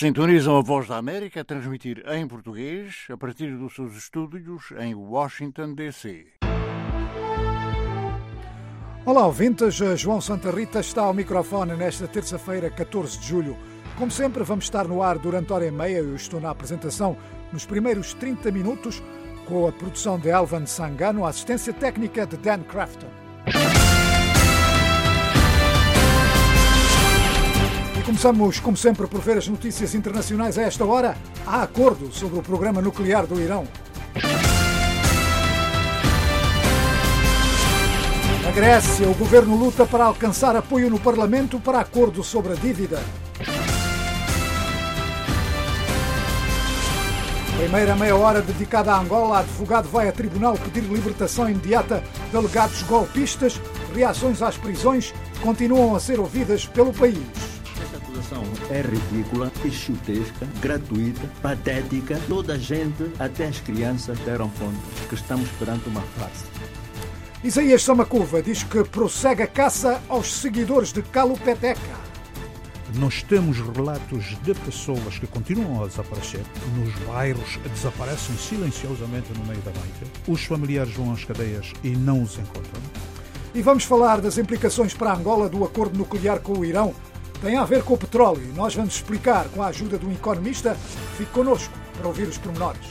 Sintonizam a Voz da América a transmitir em português a partir dos seus estúdios em Washington, D.C. Olá, ouvintes. João Santa Rita está ao microfone nesta terça-feira, 14 de julho. Como sempre, vamos estar no ar durante hora e meia. Eu estou na apresentação nos primeiros 30 minutos, com a produção de Elvan Sangano, a assistência técnica de Dan Crafton. E começamos, como sempre, por ver as notícias internacionais a esta hora. Há acordo sobre o programa nuclear do Irão. Na Grécia, o governo luta para alcançar apoio no Parlamento para acordo sobre a dívida. Primeira meia hora dedicada à Angola, advogado vai a tribunal pedir libertação imediata de alegados golpistas. Reações às prisões continuam a ser ouvidas pelo país. Esta acusação é ridícula, chutesca, gratuita, patética. Toda a gente, até as crianças, deram conta que estamos perante uma farsa. Isaías Samacuva diz que prossegue a caça aos seguidores de Calu Peteca. Nós temos relatos de pessoas que continuam a desaparecer. Nos bairros desaparecem silenciosamente no meio da noite. Os familiares vão às cadeias e não os encontram. E vamos falar das implicações para Angola do acordo nuclear com o Irão. Tem a ver com o petróleo. Nós vamos explicar com a ajuda de um economista. Fique connosco para ouvir os pormenores.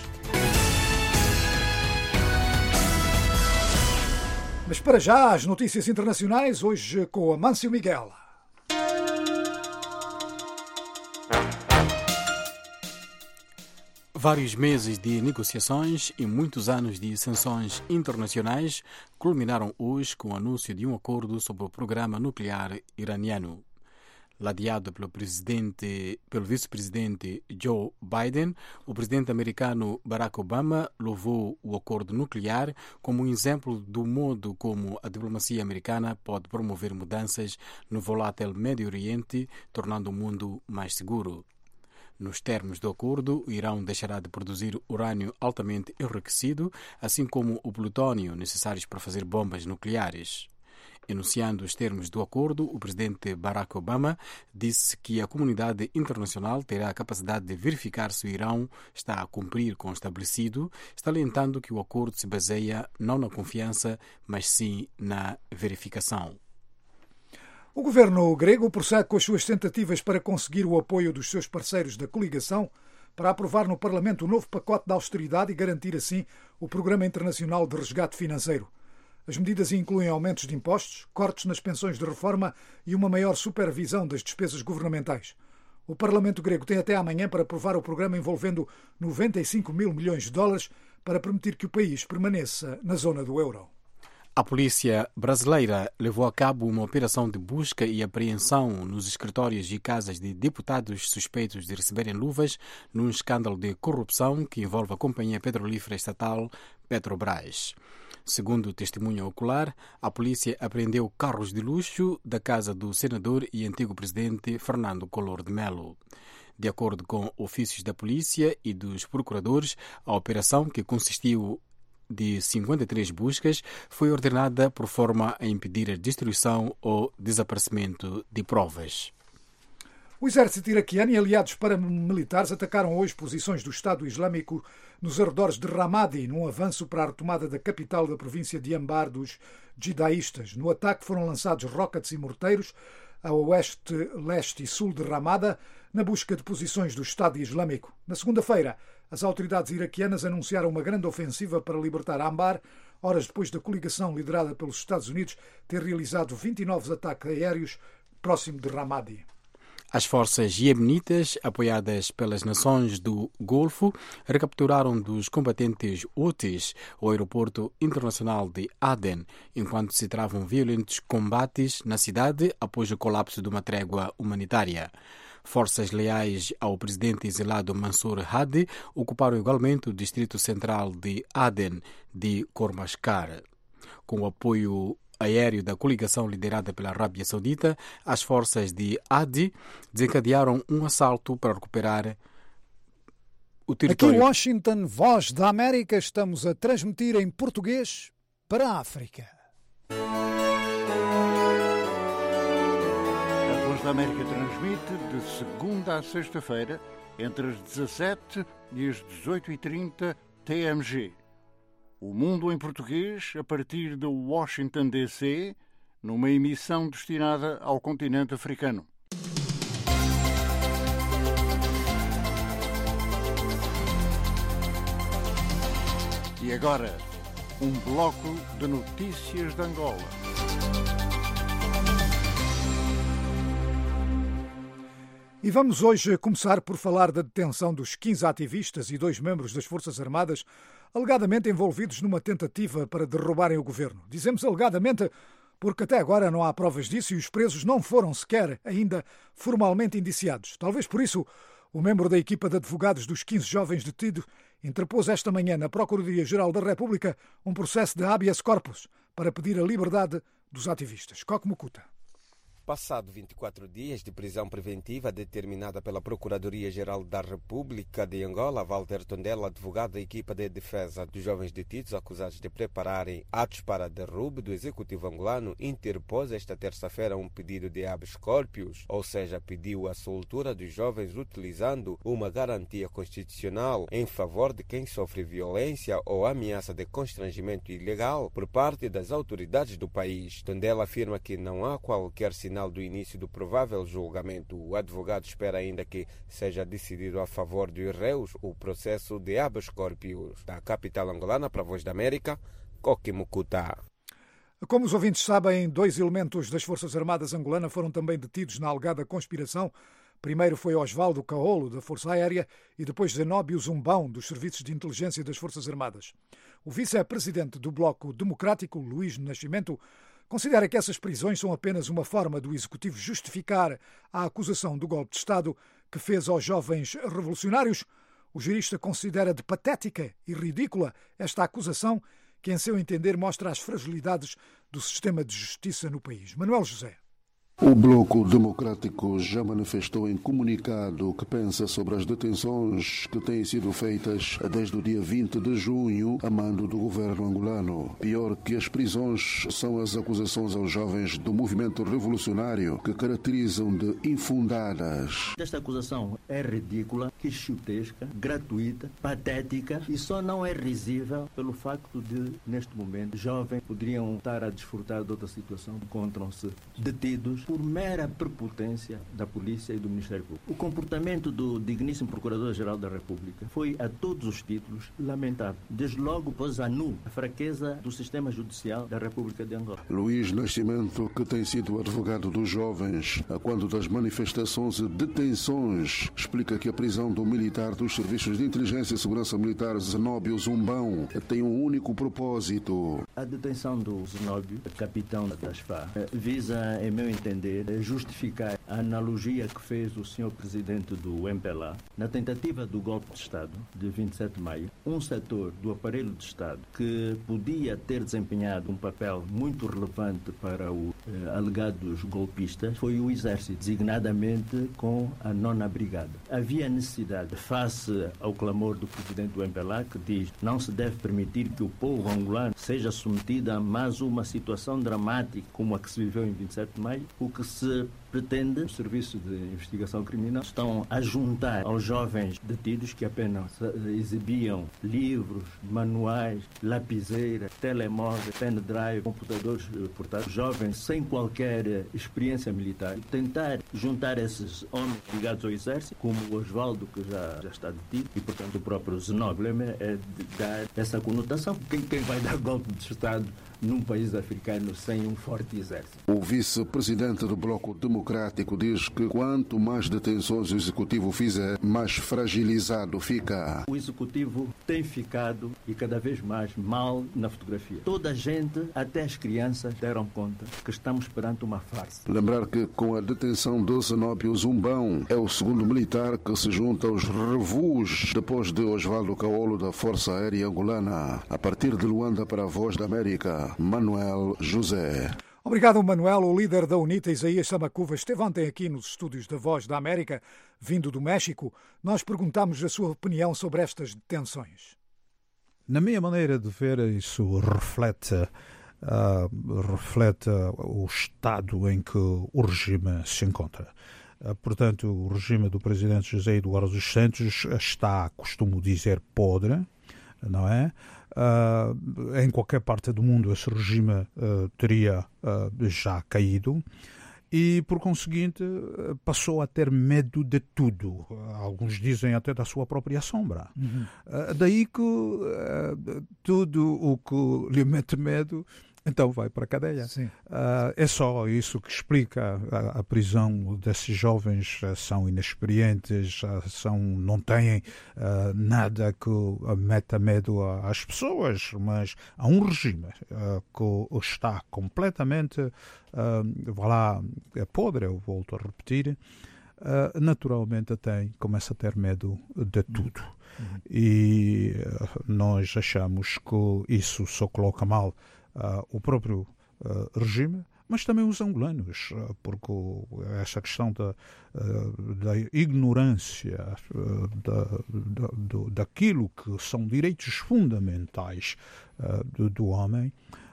Mas para já, as notícias internacionais, hoje com Amâncio Miguel. Vários meses de negociações e muitos anos de sanções internacionais culminaram hoje com o anúncio de um acordo sobre o programa nuclear iraniano. Ladeado pelo vice-presidente Joe Biden, o presidente americano Barack Obama louvou o acordo nuclear como um exemplo do modo como a diplomacia americana pode promover mudanças no volátil Médio Oriente, tornando o mundo mais seguro. Nos termos do acordo, o Irão deixará de produzir urânio altamente enriquecido, assim como o plutônio necessários para fazer bombas nucleares. Enunciando os termos do acordo, o presidente Barack Obama disse que a comunidade internacional terá a capacidade de verificar se o Irão está a cumprir com o estabelecido, salientando que o acordo se baseia não na confiança, mas sim na verificação. O governo grego prossegue com as suas tentativas para conseguir o apoio dos seus parceiros da coligação para aprovar no Parlamento o novo pacote de austeridade e garantir assim o Programa Internacional de Resgate Financeiro. As medidas incluem aumentos de impostos, cortes nas pensões de reforma e uma maior supervisão das despesas governamentais. O Parlamento grego tem até amanhã para aprovar o programa envolvendo 95 mil milhões de dólares para permitir que o país permaneça na zona do euro. A polícia brasileira levou a cabo uma operação de busca e apreensão nos escritórios e casas de deputados suspeitos de receberem luvas num escândalo de corrupção que envolve a companhia petrolífera estatal Petrobras. Segundo o testemunho ocular, a polícia apreendeu carros de luxo da casa do senador e antigo presidente Fernando Collor de Mello. De acordo com ofícios da polícia e dos procuradores, a operação, que consistiu de 53 buscas, foi ordenada por forma a impedir a destruição ou desaparecimento de provas. O exército iraquiano e aliados paramilitares atacaram hoje posições do Estado Islâmico nos arredores de Ramadi, num avanço para a retomada da capital da província de Anbar dos jidaístas. No ataque foram lançados rockets e morteiros a oeste, leste e sul de Ramada, na busca de posições do Estado Islâmico. Na segunda-feira, as autoridades iraquianas anunciaram uma grande ofensiva para libertar Anbar, horas depois da coligação liderada pelos Estados Unidos ter realizado 29 ataques aéreos próximo de Ramadi. As forças iemenitas, apoiadas pelas nações do Golfo, recapturaram dos combatentes Houthis o aeroporto internacional de Aden, enquanto se travam violentos combates na cidade após o colapso de uma trégua humanitária. Forças leais ao presidente exilado Mansour Hadi ocuparam igualmente o distrito central de Aden de Khorramshahr. Com o apoio aéreo da coligação liderada pela Arábia Saudita, as forças de Hadi desencadearam um assalto para recuperar o território. Aqui em Washington, Voz da América, estamos a transmitir em português para a África. Voz da América transmite de segunda a sexta-feira, entre as 17 e as 18h30 TMG. O Mundo em Português, a partir de Washington, D.C., numa emissão destinada ao continente africano. E agora, um bloco de notícias de Angola. E vamos hoje começar por falar da detenção dos 15 ativistas e 2 membros das Forças Armadas alegadamente envolvidos numa tentativa para derrubarem o governo. Dizemos alegadamente porque até agora não há provas disso e os presos não foram sequer ainda formalmente indiciados. Talvez por isso o membro da equipa de advogados dos 15 jovens detidos interpôs esta manhã na Procuradoria-Geral da República um processo de habeas corpus para pedir a liberdade dos ativistas. Coque Mukuta. Passado 24 dias de prisão preventiva determinada pela Procuradoria-Geral da República de Angola, Walter Tondela, advogado da equipa de defesa dos jovens detidos acusados de prepararem atos para derrube do executivo angolano, interpôs esta terça-feira um pedido de habeas corpus, ou seja, pediu a soltura dos jovens utilizando uma garantia constitucional em favor de quem sofre violência ou ameaça de constrangimento ilegal por parte das autoridades do país. Tondela afirma que não há qualquer sinal do início do provável julgamento. O advogado espera ainda que seja decidido a favor dos réus o processo de habeas corpus. Da capital angolana para a Voz da América, Coque Mukuta. Como os ouvintes sabem, 2 elementos das Forças Armadas angolanas foram também detidos na alegada conspiração. Primeiro foi Osvaldo Caolo, da Força Aérea, e depois Zenóbio Zumbão, dos Serviços de Inteligência das Forças Armadas. O vice-presidente do Bloco Democrático, Luís Nascimento, considera que essas prisões são apenas uma forma do Executivo justificar a acusação do golpe de Estado que fez aos jovens revolucionários. O jurista considera de patética e ridícula esta acusação que, em seu entender, mostra as fragilidades do sistema de justiça no país. Manuel José. O Bloco Democrático já manifestou em comunicado que pensa sobre as detenções que têm sido feitas desde o dia 20 de junho a mando do governo angolano. Pior que as prisões são as acusações aos jovens do movimento revolucionário que caracterizam de infundadas. Esta acusação é ridícula, quixotesca, gratuita, patética e só não é risível pelo facto de, neste momento, jovens poderiam estar a desfrutar de outra situação, encontram-se detidos por mera prepotência da polícia e do Ministério Público. O comportamento do digníssimo Procurador-Geral da República foi, a todos os títulos, lamentável. Desde logo pôs a nu a fraqueza do sistema judicial da República de Angola. Luís Nascimento, que tem sido advogado dos jovens quando das manifestações e detenções, explica que a prisão do militar dos Serviços de Inteligência e Segurança Militar Zenóbio Zumbão tem um único propósito. A detenção do Zenóbio, capitão das FARC, visa, em meu entender, justificar a analogia que fez o senhor presidente do MPLA na tentativa do golpe de Estado de 27 de maio. Um setor do aparelho de Estado que podia ter desempenhado um papel muito relevante para os alegados golpistas foi o Exército, designadamente com a 9ª Brigada. Havia necessidade, face ao clamor do presidente do MPLA, que diz não se deve permitir que o povo angolano seja submetido a mais uma situação dramática como a que se viveu em 27 de maio. O que se pretende, o Serviço de Investigação Criminal estão a juntar aos jovens detidos que apenas exibiam livros, manuais, lapiseiras, telemóveis, pendrive, computadores portáteis, jovens sem qualquer experiência militar, tentar juntar esses homens ligados ao Exército, como o Osvaldo, que já está detido, e portanto o próprio Zenóbio, é de dar essa conotação. Quem vai dar golpe de Estado num país africano sem um forte exército? O vice-presidente do Bloco Democrático diz que quanto mais detenções o Executivo fizer, mais fragilizado fica. O Executivo tem ficado e cada vez mais mal na fotografia. Toda a gente, até as crianças, deram conta que estamos perante uma farsa. Lembrar que com a detenção do Zenóbio Zumbão, é o segundo militar que se junta aos revus depois de Osvaldo Caolo da Força Aérea Angolana. A partir de Luanda para a Voz da América, Manuel José. Obrigado, Manuel. O líder da UNITA, Isaías Samacuva, esteve ontem aqui nos estúdios da Voz da América, vindo do México. Nós perguntámos a sua opinião sobre estas detenções. Na minha maneira de ver, isso reflete reflete o estado em que o regime se encontra. Portanto, o regime do presidente José Eduardo dos Santos está, costumo dizer, podre, não é? Em qualquer parte do mundo esse regime teria já caído e, por conseguinte, passou a ter medo de tudo. Alguns dizem até da sua própria sombra. Daí que tudo o que lhe mete medo, então vai para a cadeia. É só isso que explica a prisão desses jovens. São inexperientes, não têm nada que meta medo às pessoas, mas há um regime que está completamente é podre, eu volto a repetir. Naturalmente começa a ter medo de tudo. E nós achamos que isso só coloca mal o próprio regime, mas também os angolanos, porque essa questão da ignorância daquilo que são direitos fundamentais do homem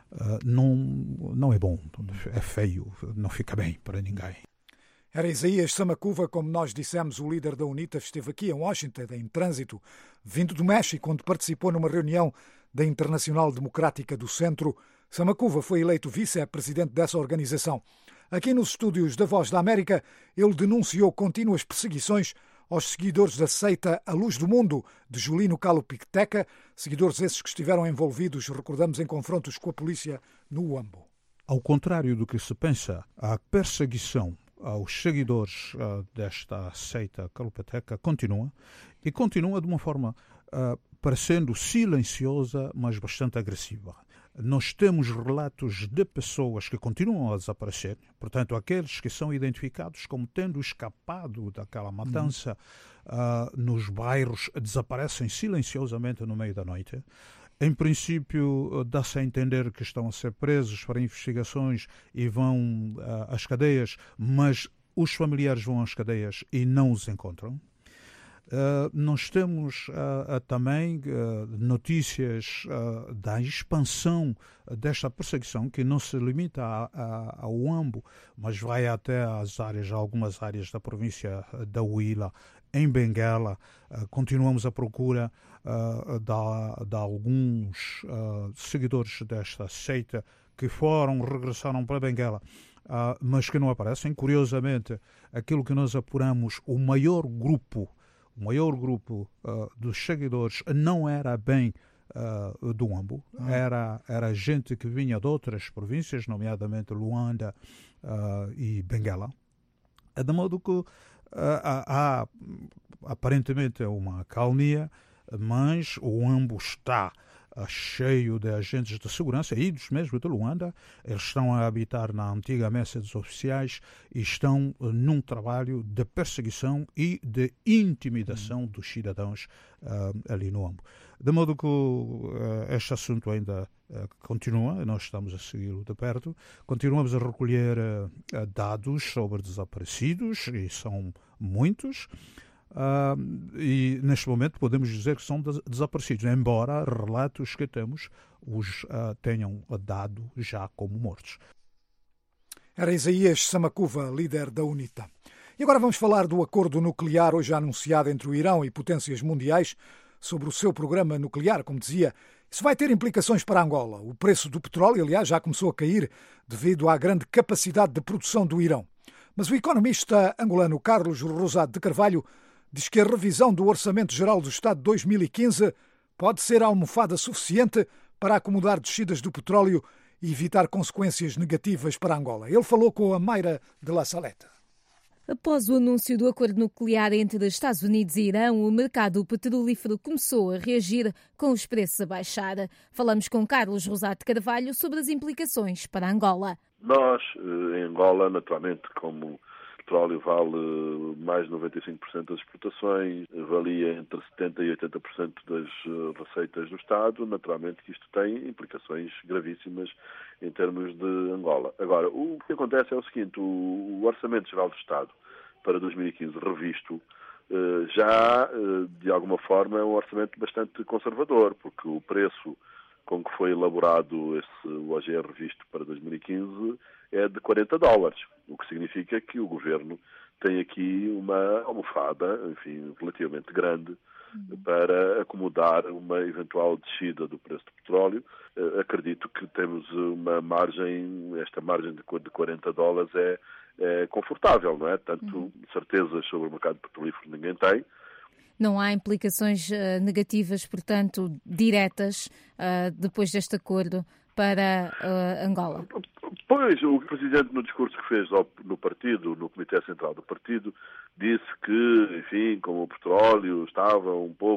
não é bom, é feio, não fica bem para ninguém. Era Isaías Samacuva, como nós dissemos, o líder da UNITA, esteve aqui em Washington, em trânsito, vindo do México, onde participou numa reunião da Internacional Democrática do Centro. Samacuva foi eleito vice-presidente dessa organização. Aqui nos estúdios da Voz da América, ele denunciou contínuas perseguições aos seguidores da seita A Luz do Mundo, de Julino Calo Picteca, seguidores esses que estiveram envolvidos, recordamos, em confrontos com a polícia no Uambo. Ao contrário do que se pensa, a perseguição aos seguidores desta seita calopeteca continua de uma forma parecendo silenciosa, mas bastante agressiva. Nós temos relatos de pessoas que continuam a desaparecer, portanto, aqueles que são identificados como tendo escapado daquela matança nos bairros desaparecem silenciosamente no meio da noite. Em princípio, dá-se a entender que estão a ser presos para investigações e vão às cadeias, mas os familiares vão às cadeias e não os encontram. Nós temos também notícias da expansão desta perseguição, que não se limita ao Uambo, mas vai até algumas áreas da província da Huila, em Benguela. Continuamos à procura de alguns seguidores desta seita que regressaram para Benguela, mas que não aparecem. Curiosamente, aquilo que nós apuramos, o maior grupo dos seguidores não era bem do Uambo, era gente que vinha de outras províncias, nomeadamente Luanda e Benguela, de modo que há aparentemente uma calmia, mas o Uambo está cheio de agentes de segurança, idos mesmo de Luanda. Eles estão a habitar na antiga messa dos oficiais e estão num trabalho de perseguição e de intimidação dos cidadãos ali no Uambo. De modo que este assunto ainda continua, nós estamos a segui-lo de perto, continuamos a recolher dados sobre desaparecidos, e são muitos. E neste momento podemos dizer que são desaparecidos, embora relatos que temos os tenham dado já como mortos. Era Isaías Samacuva, líder da UNITA. E agora vamos falar do acordo nuclear hoje anunciado entre o Irão e potências mundiais sobre o seu programa nuclear. Como dizia, isso vai ter implicações para Angola. O preço do petróleo, aliás, já começou a cair devido à grande capacidade de produção do Irão. Mas o economista angolano Carlos Rosado de Carvalho diz que a revisão do Orçamento Geral do Estado de 2015 pode ser a almofada suficiente para acomodar descidas do petróleo e evitar consequências negativas para Angola. Ele falou com a Mayra de La Saleta. Após o anúncio do acordo nuclear entre Estados Unidos e Irão, o mercado petrolífero começou a reagir com os preços a baixar. Falamos com Carlos Rosado de Carvalho sobre as implicações para Angola. Nós, em Angola, naturalmente, como o petróleo vale mais de 95% das exportações, valia entre 70% e 80% das receitas do Estado, naturalmente que isto tem implicações gravíssimas em termos de Angola. Agora, o que acontece é o seguinte: o Orçamento Geral do Estado para 2015 revisto já, de alguma forma, é um orçamento bastante conservador, porque o preço com que foi elaborado o OGR revisto para 2015 é de $40, o que significa que o Governo tem aqui uma almofada, enfim, relativamente grande, para acomodar uma eventual descida do preço do petróleo. Acredito que temos uma margem, esta margem de $40 é confortável, não é? Tanto certezas sobre o mercado petrolífero ninguém tem. Não há implicações negativas, portanto, diretas depois deste acordo para Angola? Pois, o Presidente, no discurso que fez no partido, no Comitê Central do Partido, disse que, enfim, como o petróleo estava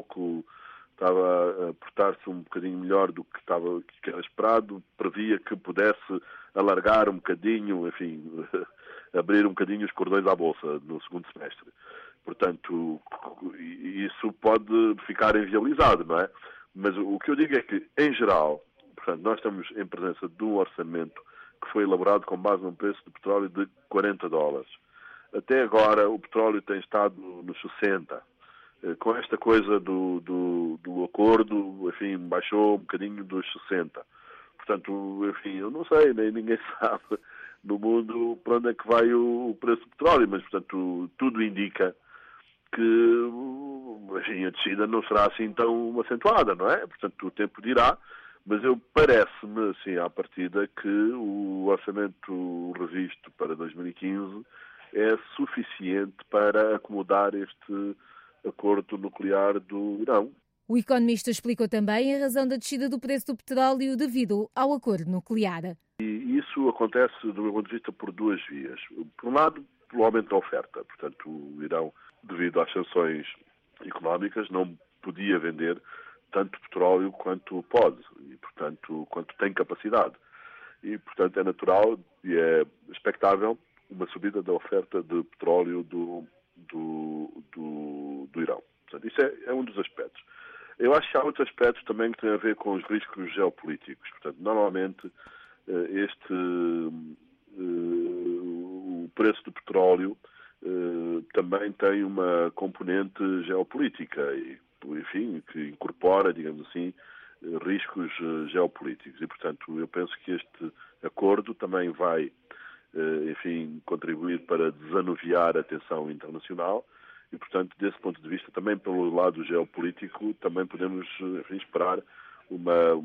a portar-se um bocadinho melhor do que era esperado, previa que pudesse alargar um bocadinho, enfim, abrir um bocadinho os cordões à Bolsa no segundo semestre. Portanto, isso pode ficar inviabilizado, não é? Mas o que eu digo é que, em geral, portanto, nós estamos em presença de um orçamento que foi elaborado com base num preço de petróleo de $40. Até agora, o petróleo tem estado nos 60. Com esta coisa do acordo, enfim, baixou um bocadinho dos 60. Portanto, enfim, eu não sei, nem ninguém sabe no mundo para onde é que vai o preço do petróleo, mas, portanto, tudo indica que, enfim, a descida não será assim tão acentuada, não é? Portanto, o tempo dirá, mas parece-me, assim, à partida, que o orçamento revisto para 2015 é suficiente para acomodar este acordo nuclear do Irão. O economista explicou também a razão da descida do preço do petróleo devido ao acordo nuclear. E isso acontece, do meu ponto de vista, por duas vias. Por um lado, pelo aumento da oferta. Portanto, o Irão, devido às sanções económicas, não podia vender tanto petróleo quanto pode, e, portanto, quanto tem capacidade. E, portanto, é natural e é expectável uma subida da oferta de petróleo do Irão. Portanto, isso é um dos aspectos. Eu acho que há outros aspectos também que têm a ver com os riscos geopolíticos. Portanto, normalmente, o preço do petróleo também tem uma componente geopolítica e, enfim, que incorpora, digamos assim, riscos geopolíticos. E, portanto, eu penso que este acordo também vai, enfim, contribuir para desanuviar a tensão internacional e, portanto, desse ponto de vista, também pelo lado geopolítico, também podemos, enfim, esperar uma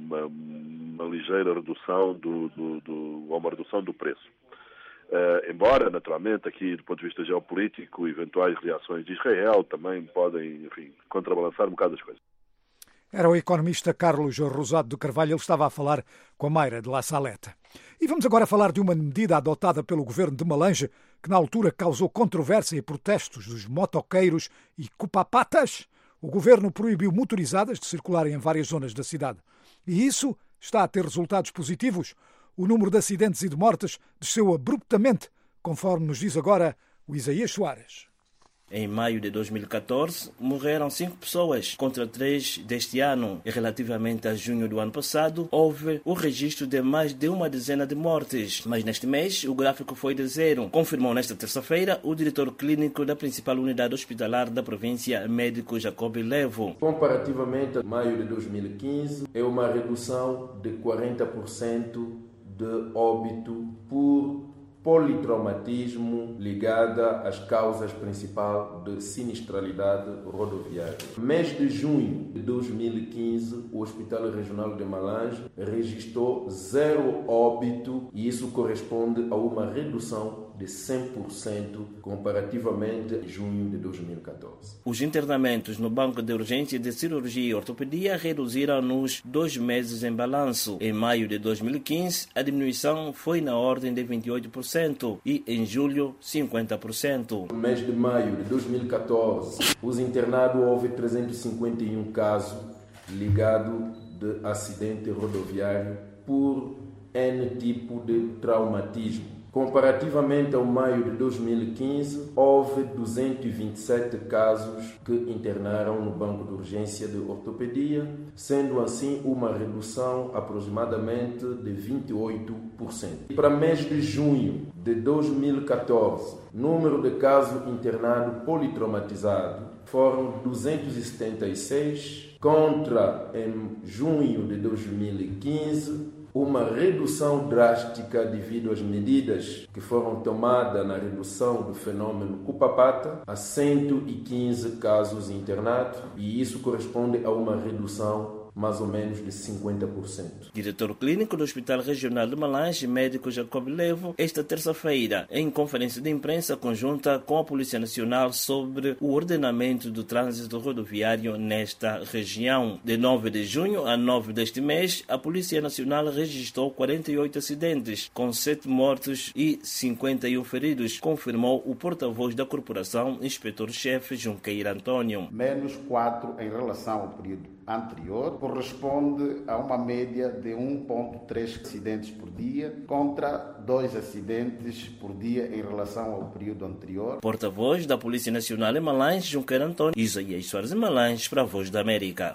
ligeira redução uma redução do preço. Embora, naturalmente, aqui do ponto de vista geopolítico, eventuais reações de Israel também podem, enfim, contrabalançar um bocado as coisas. Era o economista Carlos Rosado de Carvalho, ele estava a falar com a Mayra de La Saleta. E vamos agora falar de uma medida adotada pelo governo de Malange, que na altura causou controvérsia e protestos dos motoqueiros e cupapatas. O governo proibiu motorizadas de circularem em várias zonas da cidade. E isso está a ter resultados positivos. O número de acidentes e de mortes desceu abruptamente, conforme nos diz agora o Isaías Soares. Em maio de 2014, morreram 5 pessoas contra 3 deste ano. E relativamente a junho do ano passado, houve o registro de mais de uma dezena de mortes. Mas neste mês, o gráfico foi de 0, confirmou nesta terça-feira o diretor clínico da principal unidade hospitalar da província, médico Jacob Levo. Comparativamente a maio de 2015, é uma redução de 40% de óbito por politraumatismo ligada às causas principais de sinistralidade rodoviária. Mês de junho de 2015, o Hospital Regional de Malange registrou 0 óbito e isso corresponde a uma redução de 100% comparativamente a junho de 2014. Os internamentos no Banco de Urgência de Cirurgia e Ortopedia reduziram nos 2 meses em balanço. Em maio de 2015, a diminuição foi na ordem de 28% e em julho, 50%. No mês de maio de 2014, os internados houve 351 casos ligados de acidente rodoviário por N tipo de traumatismo. Comparativamente ao maio de 2015, houve 227 casos que internaram no banco de urgência de ortopedia, sendo assim uma redução aproximadamente de 28%. E para mês de junho de 2014, número de casos internados politraumatizados foram 276, contra em junho de 2015, uma redução drástica devido às medidas que foram tomadas na redução do fenômeno Cupapata, a 115 casos internados, e isso corresponde a uma redução mais ou menos de 50%. Diretor clínico do Hospital Regional de Malange, médico Jacob Levo, esta terça-feira, em conferência de imprensa conjunta com a Polícia Nacional sobre o ordenamento do trânsito rodoviário nesta região. De 9 de junho a 9 deste mês, a Polícia Nacional registrou 48 acidentes, com 7 mortos e 51 feridos, confirmou o porta-voz da corporação, inspetor-chefe Junqueira Antônio. Menos 4 em relação ao período anterior, corresponde a uma média de 1,3 acidentes por dia, contra 2 acidentes por dia em relação ao período anterior. Porta-voz da Polícia Nacional em Malange, Junqueira Antônio. Isaías Soares em Malange, para a Voz da América.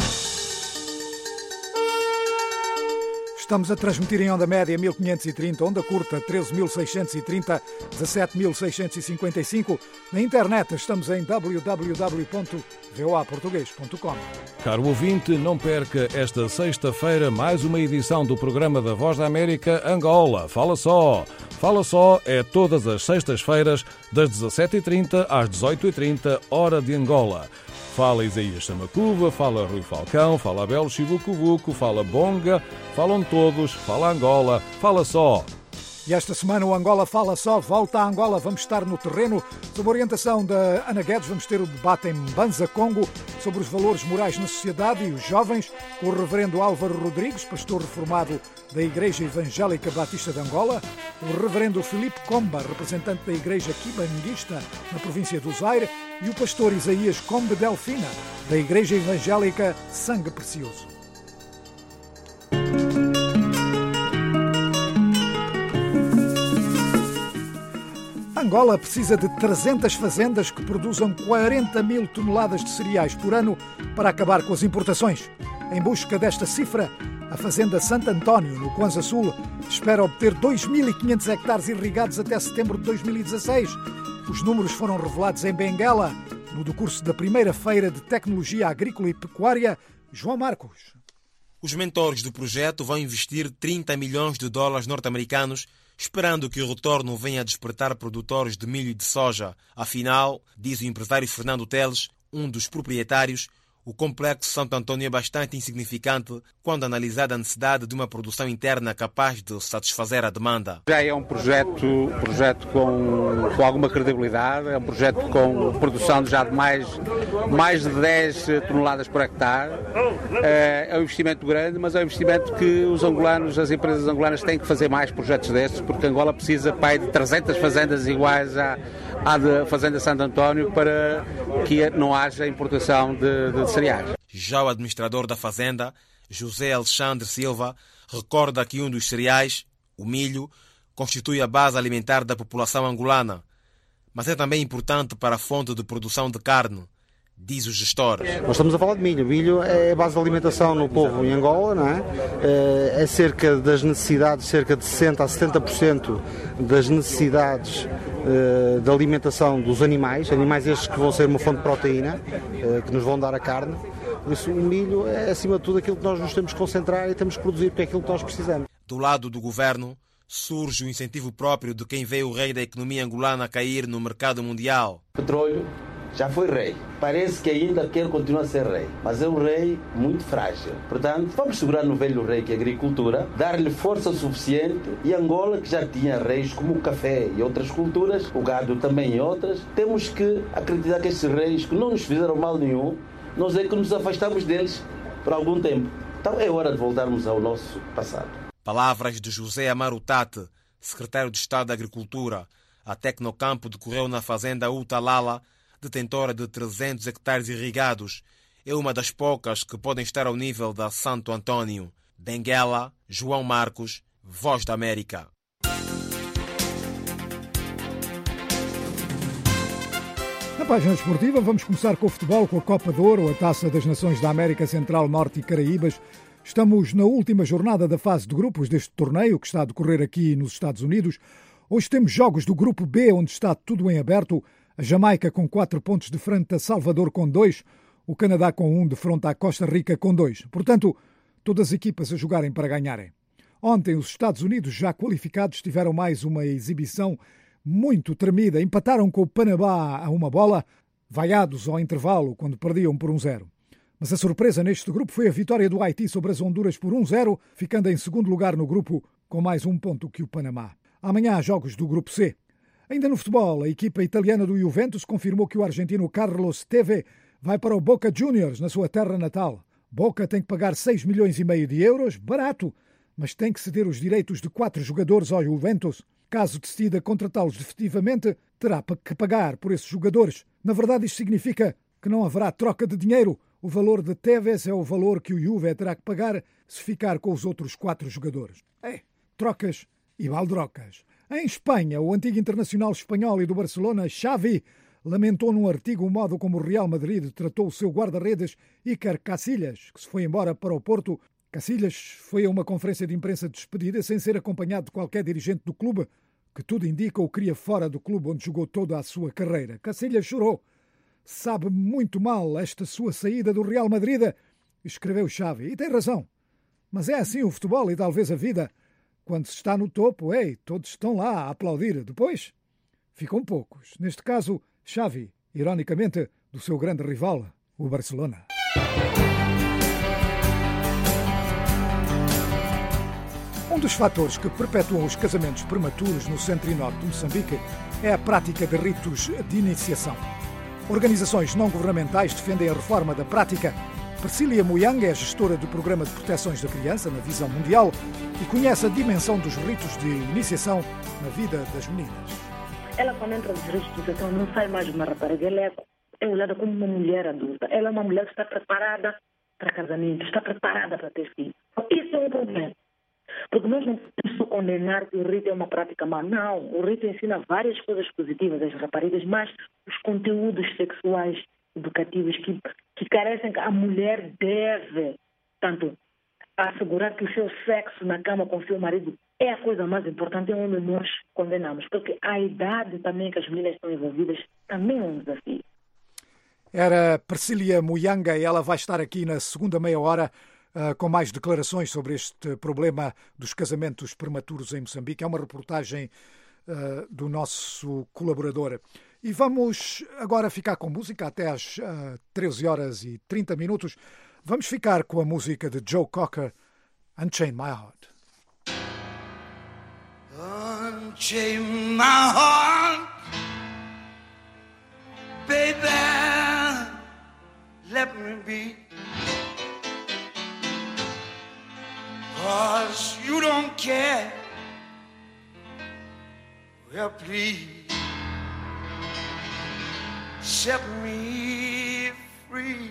Estamos a transmitir em onda média 1530, onda curta 13.630, 17.655. Na internet estamos em www.voaportugues.com. Caro ouvinte, não perca esta sexta-feira mais uma edição do programa da Voz da América Angola. Fala só! Fala só é todas as sextas-feiras das 17h30 às 18h30, hora de Angola. Fala Isaías Samacuva, fala Rui Falcão, fala Abel Chivucuvuco, fala Bonga, falam todos, fala Angola, fala só. E esta semana o Angola Fala Só volta a Angola. Vamos estar no terreno. Sob a orientação da Ana Guedes, vamos ter o debate em Mbanza, Congo, sobre os valores morais na sociedade e os jovens, com o reverendo Álvaro Rodrigues, pastor reformado da Igreja Evangélica Batista de Angola, o reverendo Filipe Comba, representante da Igreja Quibanguista na província do Zaire, e o pastor Isaías Combe Delfina, da Igreja Evangélica Sangue Precioso. Angola precisa de 300 fazendas que produzam 40 mil toneladas de cereais por ano para acabar com as importações. Em busca desta cifra, a Fazenda Santo António, no Kwanza Sul, espera obter 2.500 hectares irrigados até setembro de 2016. Os números foram revelados em Benguela, no decurso da primeira Feira de Tecnologia Agrícola e Pecuária. João Marcos. Os mentores do projeto vão investir 30 milhões de dólares norte-americanos, esperando que o retorno venha a despertar produtores de milho e de soja. Afinal, diz o empresário Fernando Teles, um dos proprietários, o complexo Santo António é bastante insignificante quando analisada a necessidade de uma produção interna capaz de satisfazer a demanda. Já é um projeto com alguma credibilidade, é um projeto com produção já de mais de 10 toneladas por hectare. É um investimento grande, mas é um investimento que os angolanos, as empresas angolanas têm que fazer mais projetos destes, porque Angola precisa de 300 fazendas iguais à da Fazenda Santo António para que não haja importação de cereais. Já o administrador da fazenda, José Alexandre Silva, recorda que um dos cereais, o milho, constitui a base alimentar da população angolana, mas é também importante para a fonte de produção de carne, diz o gestor. Nós estamos a falar de milho. Milho é a base de alimentação no povo em Angola, não é? É cerca das necessidades, cerca de 60% a 70% das necessidades de alimentação dos animais estes que vão ser uma fonte de proteína, que nos vão dar a carne. Por isso, o milho é, acima de tudo, aquilo que nós nos temos que concentrar e temos que produzir, porque é aquilo que nós precisamos. Do lado do governo, surge o incentivo próprio de quem vê o rei da economia angolana cair no mercado mundial. O petróleo já foi rei. Parece que ainda quer continuar a ser rei, mas é um rei muito frágil. Portanto, vamos segurar no velho rei que é a agricultura, dar-lhe força suficiente, e Angola, que já tinha reis como o café e outras culturas, o gado também e outras, temos que acreditar que esses reis, que não nos fizeram mal nenhum, nós é que nos afastamos deles por algum tempo. Então é hora de voltarmos ao nosso passado. Palavras de José Amaro Tate, secretário de Estado da Agricultura. A Tecnocampo decorreu na fazenda Utalala, detentora de 300 hectares irrigados. É uma das poucas que podem estar ao nível da Santo António. Benguela, João Marcos, Voz da América. página desportiva, vamos começar com o futebol, com a Copa de Ouro, a Taça das Nações da América Central, Norte e Caraíbas. Estamos na última jornada da fase de grupos deste torneio, que está a decorrer aqui nos Estados Unidos. Hoje temos jogos do grupo B, onde está tudo em aberto. A Jamaica com 4 pontos de frente a Salvador com 2, o Canadá com 1 de frente à Costa Rica com 2. Portanto, todas as equipas a jogarem para ganharem. Ontem, os Estados Unidos, já qualificados, tiveram mais uma exibição muito tremida. Empataram com o Panamá a 1 bola, vaiados ao intervalo quando perdiam por 1-0. Mas a surpresa neste grupo foi a vitória do Haiti sobre as Honduras por 1-0, ficando em segundo lugar no grupo com mais 1 ponto que o Panamá. Amanhã há jogos do grupo C. Ainda no futebol, a equipa italiana do Juventus confirmou que o argentino Carlos Tevez vai para o Boca Juniors, na sua terra natal. Boca tem que pagar 6,5 milhões de euros, barato, mas tem que ceder os direitos de 4 jogadores ao Juventus. Caso decida contratá-los definitivamente, terá que pagar por esses jogadores. Na verdade, isto significa que não haverá troca de dinheiro. O valor de Tevez é o valor que o Juve terá que pagar se ficar com os outros 4 jogadores. Trocas e baldrocas. Em Espanha, o antigo internacional espanhol e do Barcelona, Xavi, lamentou num artigo o modo como o Real Madrid tratou o seu guarda-redes Iker Casillas, que se foi embora para o Porto. Casillas foi a uma conferência de imprensa de despedida sem ser acompanhado de qualquer dirigente do clube, que tudo indica o queria fora do clube onde jogou toda a sua carreira. Casillas chorou. Sabe muito mal esta sua saída do Real Madrid, escreveu Xavi. E tem razão. Mas é assim o futebol e talvez a vida. Quando se está no topo, todos estão lá a aplaudir. Depois, ficam poucos. Neste caso, Xavi, ironicamente, do seu grande rival, o Barcelona. Um dos fatores que perpetuam os casamentos prematuros no centro e norte de Moçambique é a prática de ritos de iniciação. Organizações não-governamentais defendem a reforma da prática. Priscília Muyanga é gestora do Programa de Proteções da Criança na Visão Mundial e conhece a dimensão dos ritos de iniciação na vida das meninas. Ela, quando entra nos ritos de iniciação, não sai mais uma rapariga, ela é olhada como uma mulher adulta. Ela é uma mulher que está preparada para casamento, está preparada para ter filhos. Isso é um problema. Porque nós não podemos só condenar que o rito é uma prática má. Não, o rito ensina várias coisas positivas às raparigas, mas os conteúdos sexuais educativos que carecem, que a mulher deve, tanto, assegurar que o seu sexo na cama com o seu marido é a coisa mais importante, é onde nós condenamos. Porque a idade também que as meninas estão envolvidas também é um desafio. Era Priscília Muyanga e ela vai estar aqui na segunda meia hora com mais declarações sobre este problema dos casamentos prematuros em Moçambique. É uma reportagem do nosso colaborador. E vamos agora ficar com música até às 13h30. Vamos ficar com a música de Joe Cocker, Unchain My Heart. Unchain my heart, baby, let me be. 'Cause you don't care, well please set me free.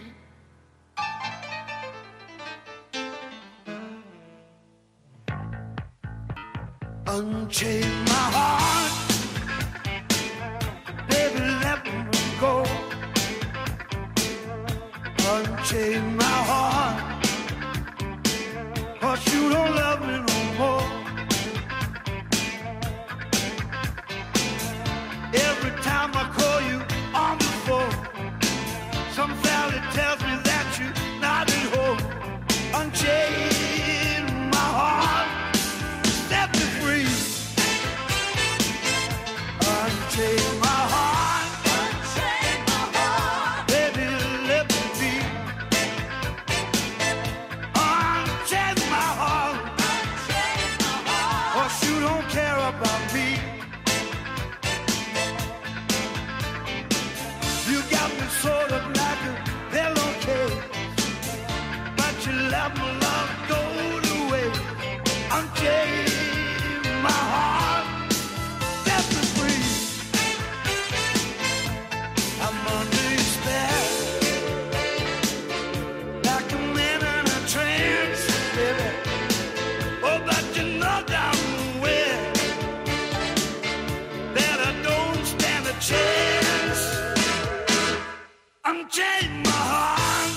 Unchain my heart, baby, let me go. Unchain my heart, 'cause you don't love me no more. Every time I call you on the phone, some valley tells me that you're not at home. Unchain my heart, set me free. Unchain my heart, unchain my heart, baby, let me be. Unchain my heart, unchain my heart, 'cause you don't care about me. You got me sort of like a pillow my heart.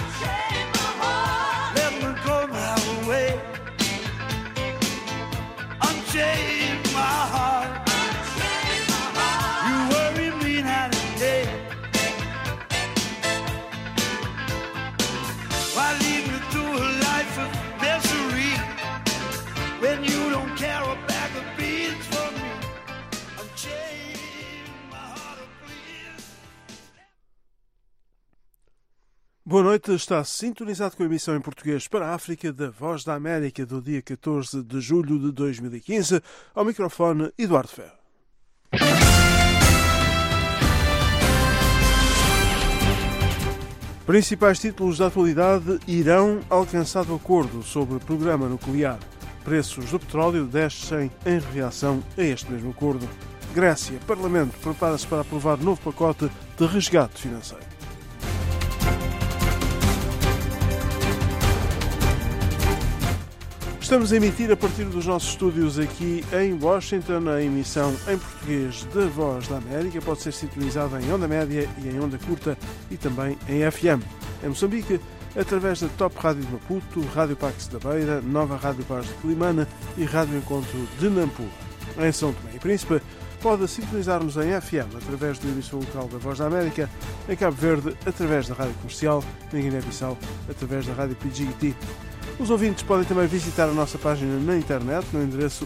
Let me go my way. Unchain my heart. You worry me night and day. Why lead me through a life of misery when you don't care a bag of beans for me? Unchain my heart, please. Boa noite, está sintonizado com a emissão em português para a África da Voz da América do dia 14 de julho de 2015. Ao microfone, Eduardo Ferro. Principais títulos da atualidade: Irão alcançado acordo sobre o programa nuclear. Preços do petróleo descem em reação a este mesmo acordo. Grécia, Parlamento prepara-se para aprovar novo pacote de resgate financeiro. Estamos a emitir a partir dos nossos estúdios aqui em Washington. A emissão em português da Voz da América pode ser sintonizada em onda média e em onda curta e também em FM. Em Moçambique, através da Top Rádio de Maputo, Rádio Pax da Beira, Nova Rádio Paz de Climane e Rádio Encontro de Nampula. Em São Tomé e Príncipe, pode sintonizar-nos em FM através do emissor local da Voz da América, em Cabo Verde através da Rádio Comercial, em Guiné-Bissau através da Rádio PGT. Os ouvintes podem também visitar a nossa página na internet no endereço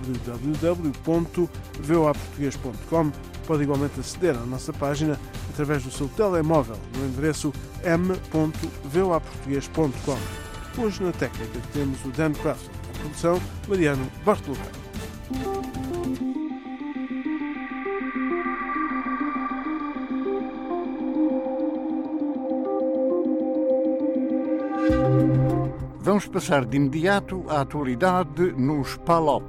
www.voaportugues.com. Pode igualmente aceder à nossa página através do seu telemóvel no endereço m.voaportugues.com. Hoje na técnica temos o Dan Crafton, na produção Mariano Bartolomeu. Vamos passar de imediato à atualidade nos PALOP.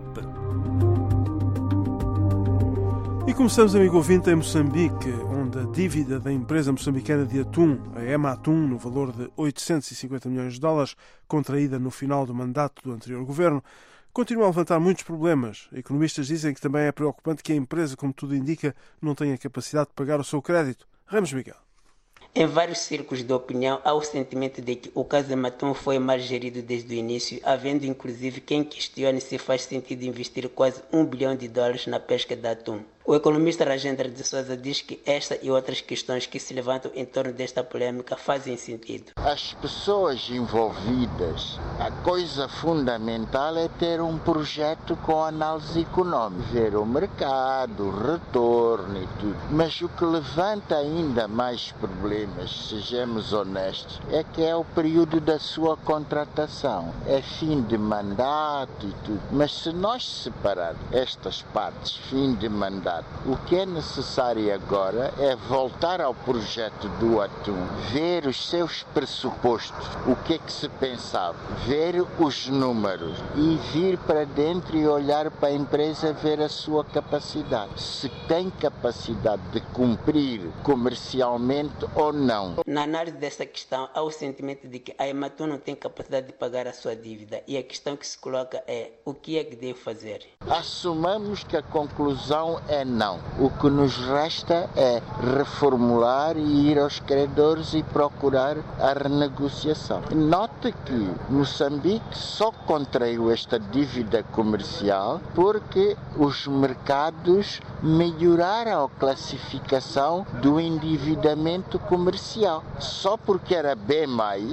E começamos, amigo ouvinte, em Moçambique, onde a dívida da empresa moçambicana de atum, a Ematum, no valor de 850 milhões de dólares, contraída no final do mandato do anterior governo, continua a levantar muitos problemas. Economistas dizem que também é preocupante que a empresa, como tudo indica, não tenha capacidade de pagar o seu crédito. Ramos Miguel. Em vários círculos de opinião, há o sentimento de que o caso Ematum foi mal gerido desde o início, havendo inclusive quem questione se faz sentido investir quase $1 bilhão na pesca de atum. O economista Rajendra de Souza diz que esta e outras questões que se levantam em torno desta polêmica fazem sentido. As pessoas envolvidas, a coisa fundamental é ter um projeto com análise econômica, ver o mercado, o retorno e tudo. Mas o que levanta ainda mais problemas, sejamos honestos, é que é o período da sua contratação. É fim de mandato e tudo. Mas se nós separarmos estas partes, fim de mandato, o que é necessário agora é voltar ao projeto do atum, ver os seus pressupostos, o que é que se pensava, ver os números e vir para dentro e olhar para a empresa, ver a sua capacidade, se tem capacidade de cumprir comercialmente ou não. Na análise dessa questão, há o sentimento de que a Ematum não tem capacidade de pagar a sua dívida e a questão que se coloca é: o que é que deve fazer? Assumamos que a conclusão é não. O que nos resta é reformular e ir aos credores e procurar a renegociação. Note que Moçambique só contraiu esta dívida comercial porque os mercados melhoraram a classificação do endividamento comercial. Só porque era B+,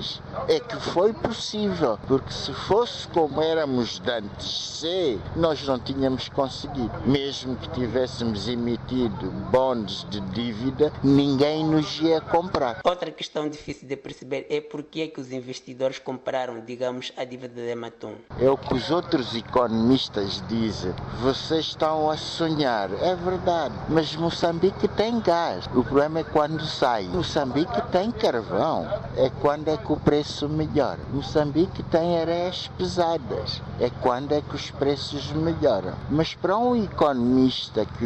é que foi possível. Porque se fosse como éramos antes C, nós não tínhamos conseguido. Mesmo que tivéssemos emitido bonds de dívida, ninguém nos ia comprar. Outra questão difícil de perceber é por que é que os investidores compraram, digamos, a dívida da Ematum. É o que os outros economistas dizem. Vocês estão a sonhar. É verdade. Mas Moçambique tem gás. O problema é quando sai. Moçambique tem carvão. É quando é que o preço melhora. Moçambique tem areias pesadas. É quando é que os preços melhoram. Mas para um economista que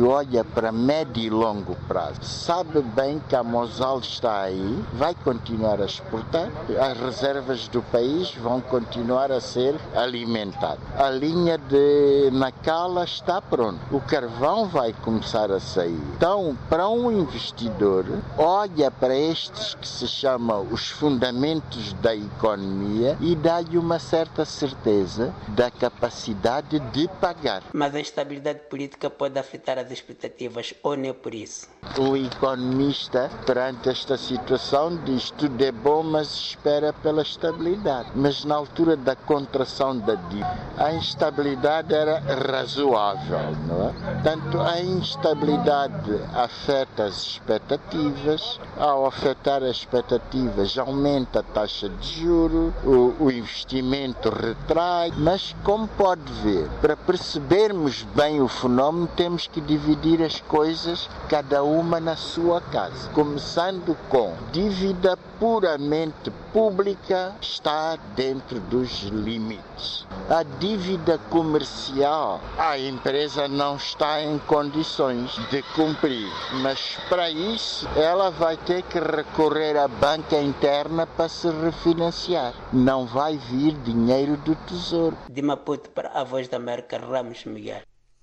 olha para médio e longo prazo. Sabe bem que a Mosal está aí, vai continuar a exportar, as reservas do país vão continuar a ser alimentadas. A linha de Nacala está pronta, o carvão vai começar a sair. Então, para um investidor, olha para estes que se chamam os fundamentos da economia e dá-lhe uma certa certeza da capacidade de pagar. Mas a instabilidade política pode afetar as expectativas, ou nem por isso? O economista, perante esta situação, diz tudo é bom, mas espera pela estabilidade. Mas na altura da contração da dívida, a instabilidade era razoável, não é? Tanto a instabilidade afeta as expectativas, ao afetar as expectativas aumenta a taxa de juros, o investimento retrai, mas como pode ver, para percebermos bem o fenómeno temos que dividir as coisas, cada uma na sua casa, começando com dívida puramente pública está dentro dos limites. A dívida comercial, a empresa não está em condições de cumprir, mas para isso ela vai ter que recorrer à banca interna para se refinanciar. Não vai vir dinheiro do Tesouro. De Maputo para a Voz da América, Ramos Miguel.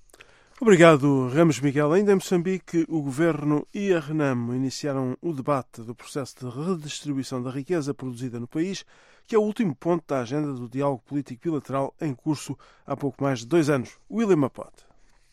Obrigado, Ramos Miguel. Ainda em Moçambique, o Governo e a Renamo iniciaram o debate do processo de redistribuição da riqueza produzida no país, que é o último ponto da agenda do diálogo político bilateral em curso há pouco mais de 2 anos. William Mapote.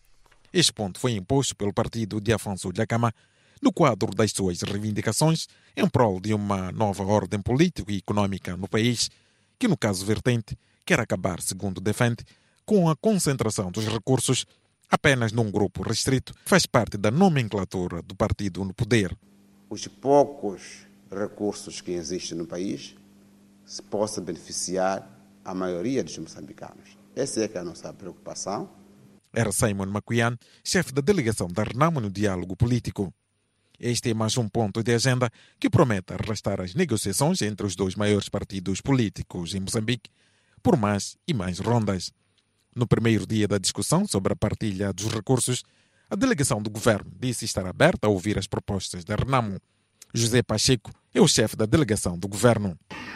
Este ponto foi imposto pelo partido de Afonso Dhlakama no quadro das suas reivindicações em prol de uma nova ordem política e econômica no país, que no caso vertente quer acabar, segundo defende, com a concentração dos recursos apenas num grupo restrito que faz parte da nomenclatura do partido no poder. Os poucos recursos que existem no país se possa beneficiar a maioria dos moçambicanos. Essa é que é a nossa preocupação. Era Simon Macuian, chefe da delegação da Renamo no diálogo político. Este é mais um ponto de agenda que promete arrastar as negociações entre os 2 maiores partidos políticos em Moçambique por mais e mais rondas. No primeiro dia da discussão sobre a partilha dos recursos, a delegação do governo disse estar aberta a ouvir as propostas da Renamo. José Pacheco é o chefe da delegação do governo.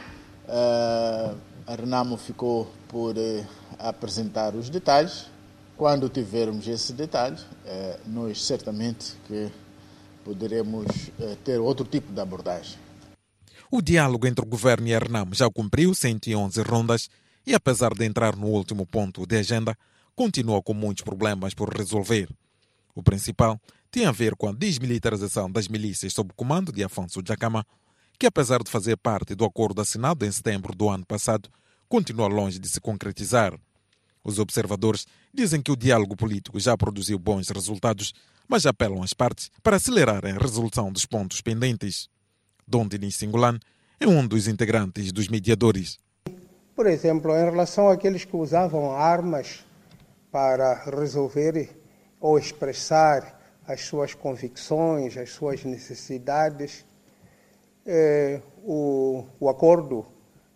A Renamo ficou por apresentar os detalhes. Quando tivermos esses detalhes, nós certamente que poderemos ter outro tipo de abordagem. O diálogo entre o governo e a Renamo já cumpriu 111 rondas e, apesar de entrar no último ponto de agenda, continua com muitos problemas por resolver. O principal tem a ver com a desmilitarização das milícias sob o comando de Afonso Dhlakama, que, apesar de fazer parte do acordo assinado em setembro do ano passado, continua longe de se concretizar. Os observadores dizem que o diálogo político já produziu bons resultados, mas apelam às partes para acelerarem a resolução dos pontos pendentes. Dom Denis Singulan é um dos integrantes dos mediadores. Por exemplo, em relação àqueles que usavam armas para resolver ou expressar as suas convicções, as suas necessidades, o acordo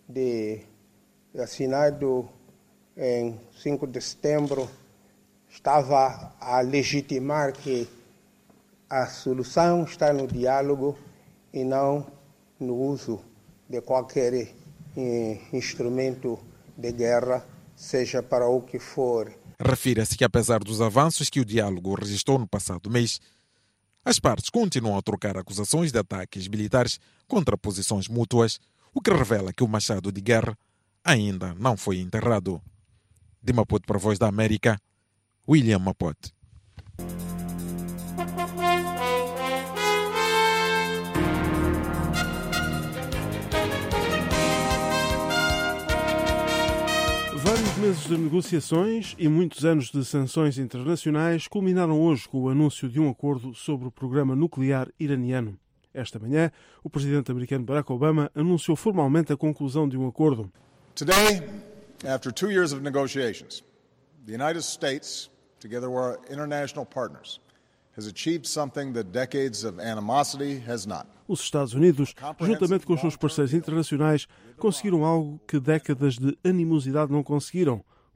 assinado em 5 de setembro estava a legitimar que a solução está no diálogo e não no uso de qualquer instrumento de guerra, seja para o que for. Refere-se que, apesar dos avanços que o diálogo registrou no passado mês, as partes continuam a trocar acusações de ataques militares contra posições mútuas, o que revela que o machado de guerra ainda não foi enterrado. De Maputo para a Voz da América, William Mapote. Vários meses de negociações e muitos anos de sanções internacionais culminaram hoje com o anúncio de um acordo sobre o programa nuclear iraniano. Esta manhã, o presidente americano Barack Obama anunciou formalmente a conclusão de um acordo. Today, after 2 years of negotiations, the United States, together with our international partners, has achieved something that decades of animosity has not. Os Estados Unidos, juntamente com os seus parceiros internacionais, conseguiram algo que décadas de animosidade não conseguiram,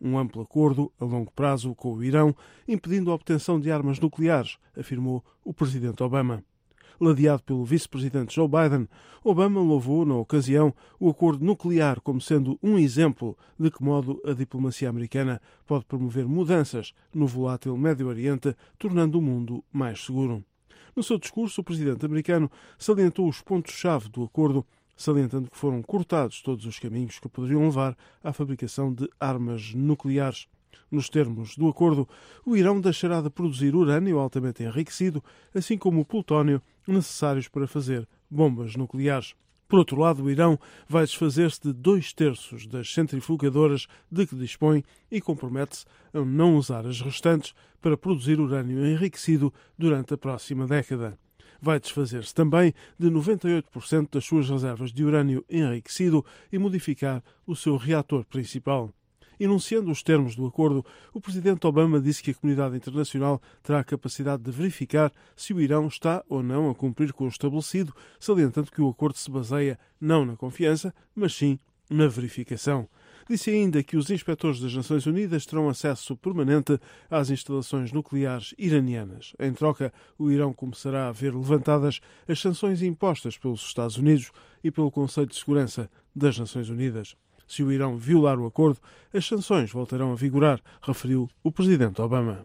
um amplo acordo a longo prazo com o Irão, impedindo a obtenção de armas nucleares, afirmou o presidente Obama. Ladeado pelo vice-presidente Joe Biden, Obama louvou, na ocasião, o acordo nuclear como sendo um exemplo de que modo a diplomacia americana pode promover mudanças no volátil Médio Oriente, tornando o mundo mais seguro. No seu discurso, o presidente americano salientou os pontos-chave do acordo, salientando que foram cortados todos os caminhos que poderiam levar à fabricação de armas nucleares. Nos termos do acordo, o Irão deixará de produzir urânio altamente enriquecido, assim como o plutónio necessários para fazer bombas nucleares. Por outro lado, o Irão vai desfazer-se de 2/3 das centrifugadoras de que dispõe e compromete-se a não usar as restantes para produzir urânio enriquecido durante a próxima década. Vai desfazer-se também de 98% das suas reservas de urânio enriquecido e modificar o seu reator principal. Enunciando os termos do acordo, o presidente Obama disse que a comunidade internacional terá a capacidade de verificar se o Irão está ou não a cumprir com o estabelecido, salientando que o acordo se baseia não na confiança, mas sim na verificação. Disse ainda que os inspectores das Nações Unidas terão acesso permanente às instalações nucleares iranianas. Em troca, o Irão começará a ver levantadas as sanções impostas pelos Estados Unidos e pelo Conselho de Segurança das Nações Unidas. Se o Irão violar o acordo, as sanções voltarão a vigorar, referiu o presidente Obama.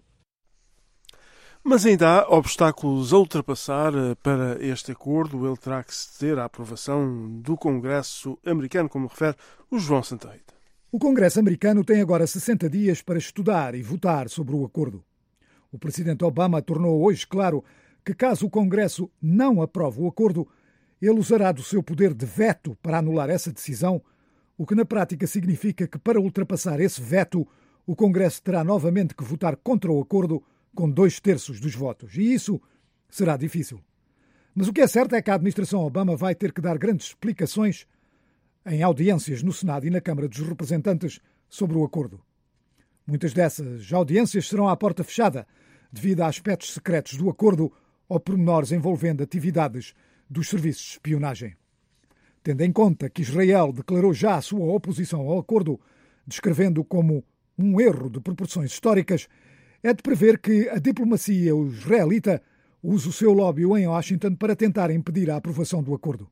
Mas ainda há obstáculos a ultrapassar para este acordo. Ele terá que ter a aprovação do Congresso americano, como refere o João Santa Rita. O Congresso americano tem agora 60 dias para estudar e votar sobre o acordo. O presidente Obama tornou hoje claro que, caso o Congresso não aprove o acordo, ele usará do seu poder de veto para anular essa decisão, o que na prática significa que, para ultrapassar esse veto, o Congresso terá novamente que votar contra o acordo com 2/3 dos votos. E isso será difícil. Mas o que é certo é que a administração Obama vai ter que dar grandes explicações em audiências no Senado e na Câmara dos Representantes sobre o acordo. Muitas dessas audiências serão à porta fechada, devido a aspectos secretos do acordo ou pormenores envolvendo atividades dos serviços de espionagem. Tendo em conta que Israel declarou já a sua oposição ao acordo, descrevendo-o como um erro de proporções históricas, é de prever que a diplomacia israelita use o seu lobby em Washington para tentar impedir a aprovação do acordo.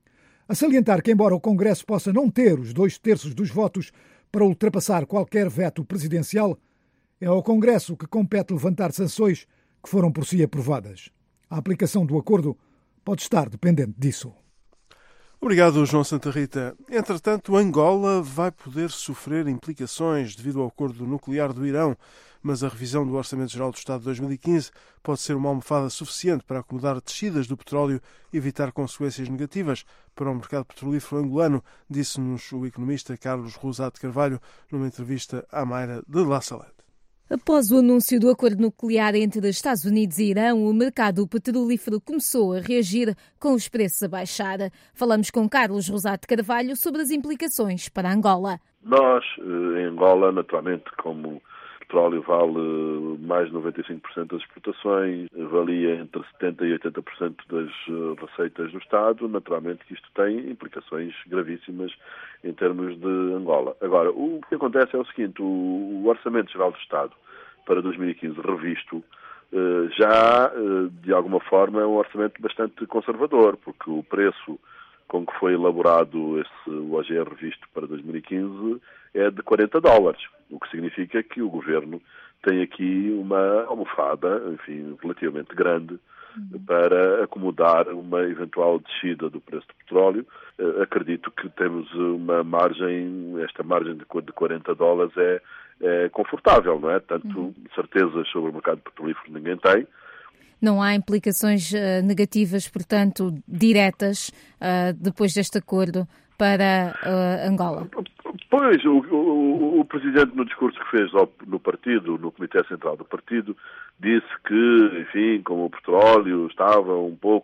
A salientar que, embora o Congresso possa não ter os 2/3 dos votos para ultrapassar qualquer veto presidencial, é ao Congresso que compete levantar sanções que foram por si aprovadas. A aplicação do acordo pode estar dependente disso. Obrigado, João Santa Rita. Entretanto, Angola vai poder sofrer implicações devido ao acordo nuclear do Irão, mas a revisão do Orçamento Geral do Estado de 2015 pode ser uma almofada suficiente para acomodar descidas do petróleo e evitar consequências negativas para o mercado petrolífero angolano, disse-nos o economista Carlos Rosado Carvalho numa entrevista à Mayra de La Salette. Após o anúncio do acordo nuclear entre Estados Unidos e Irão, o mercado petrolífero começou a reagir com os preços a baixar. Falamos com Carlos Rosado Carvalho sobre as implicações para Angola. Nós, em Angola, naturalmente, como o petróleo vale mais de 95% das exportações, valia entre 70% e 80% das receitas do Estado, naturalmente que isto tem implicações gravíssimas em termos de Angola. Agora, o que acontece é o seguinte, o Orçamento Geral do Estado para 2015 revisto já, de alguma forma, é um orçamento bastante conservador, porque o preço com que foi elaborado o OGR revisto para 2015 é de $40, o que significa que o Governo tem aqui uma almofada, enfim, relativamente grande, para acomodar uma eventual descida do preço do petróleo. Acredito que temos uma margem, esta margem de $40 é confortável, não é? Tanto certezas sobre o mercado petrolífero ninguém tem. Não há implicações negativas, portanto, diretas depois deste acordo para Angola? Pois, o Presidente, no discurso que fez no partido, no Comitê Central do Partido, disse que, enfim, como o petróleo estava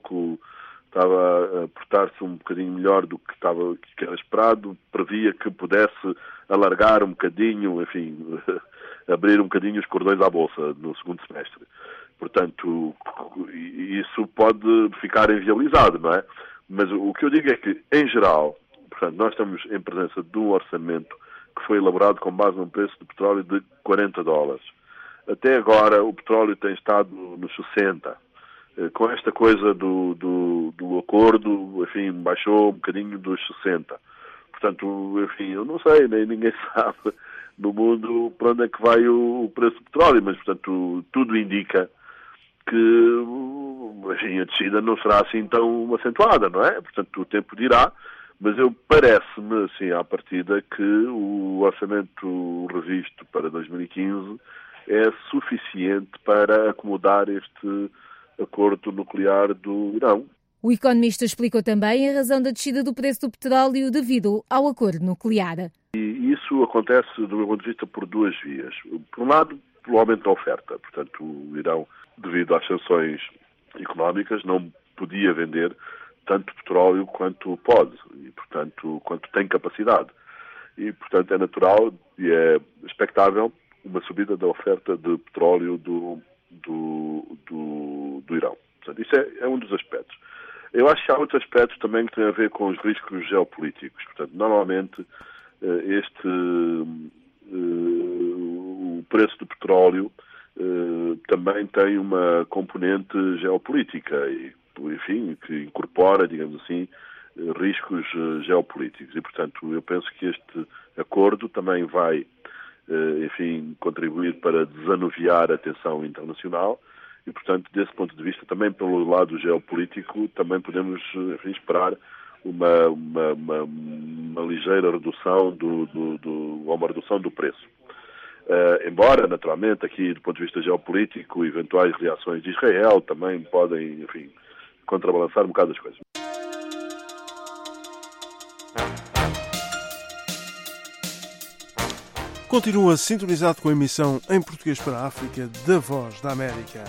a portar-se um bocadinho melhor do que era esperado, previa que pudesse alargar um bocadinho, enfim, abrir um bocadinho os cordões à bolsa no segundo semestre. Portanto, isso pode ficar inviabilizado, não é? Mas o que eu digo é que, em geral, portanto, nós estamos em presença de um orçamento que foi elaborado com base num preço de petróleo de $40. Até agora o petróleo tem estado nos 60. Com esta coisa do acordo, enfim, baixou um bocadinho dos 60. Portanto, enfim, eu não sei, nem ninguém sabe no mundo para onde é que vai o preço do petróleo, mas, portanto, tudo indica que, enfim, a descida não será assim tão acentuada, não é? Portanto, o tempo dirá, mas parece-me, assim, à partida, que o orçamento revisto para 2015 é suficiente para acomodar este acordo nuclear do Irão. O economista explicou também a razão da descida do preço do petróleo devido ao acordo nuclear. E isso acontece, do meu ponto de vista, por duas vias. Por um lado, pelo aumento da oferta. Portanto, o Irão, devido às sanções económicas, não podia vender tanto petróleo quanto pode, e, portanto, quanto tem capacidade. E, portanto, é natural e é expectável uma subida da oferta de petróleo do Irão. Portanto, isso é um dos aspectos. Eu acho que há outros aspectos também que têm a ver com os riscos geopolíticos. Portanto, normalmente, o preço do petróleo também tem uma componente geopolítica e, enfim, que incorpora, digamos assim, riscos geopolíticos. E, portanto, eu penso que este acordo também vai, enfim, contribuir para desanuviar a tensão internacional e, portanto, desse ponto de vista, também pelo lado geopolítico, também podemos, enfim, esperar uma ligeira redução ou uma redução do preço. Embora, naturalmente, aqui do ponto de vista geopolítico, eventuais reações de Israel também podem, enfim, contrabalançar um bocado as coisas. Continua sintonizado com a emissão em português para a África da Voz da América.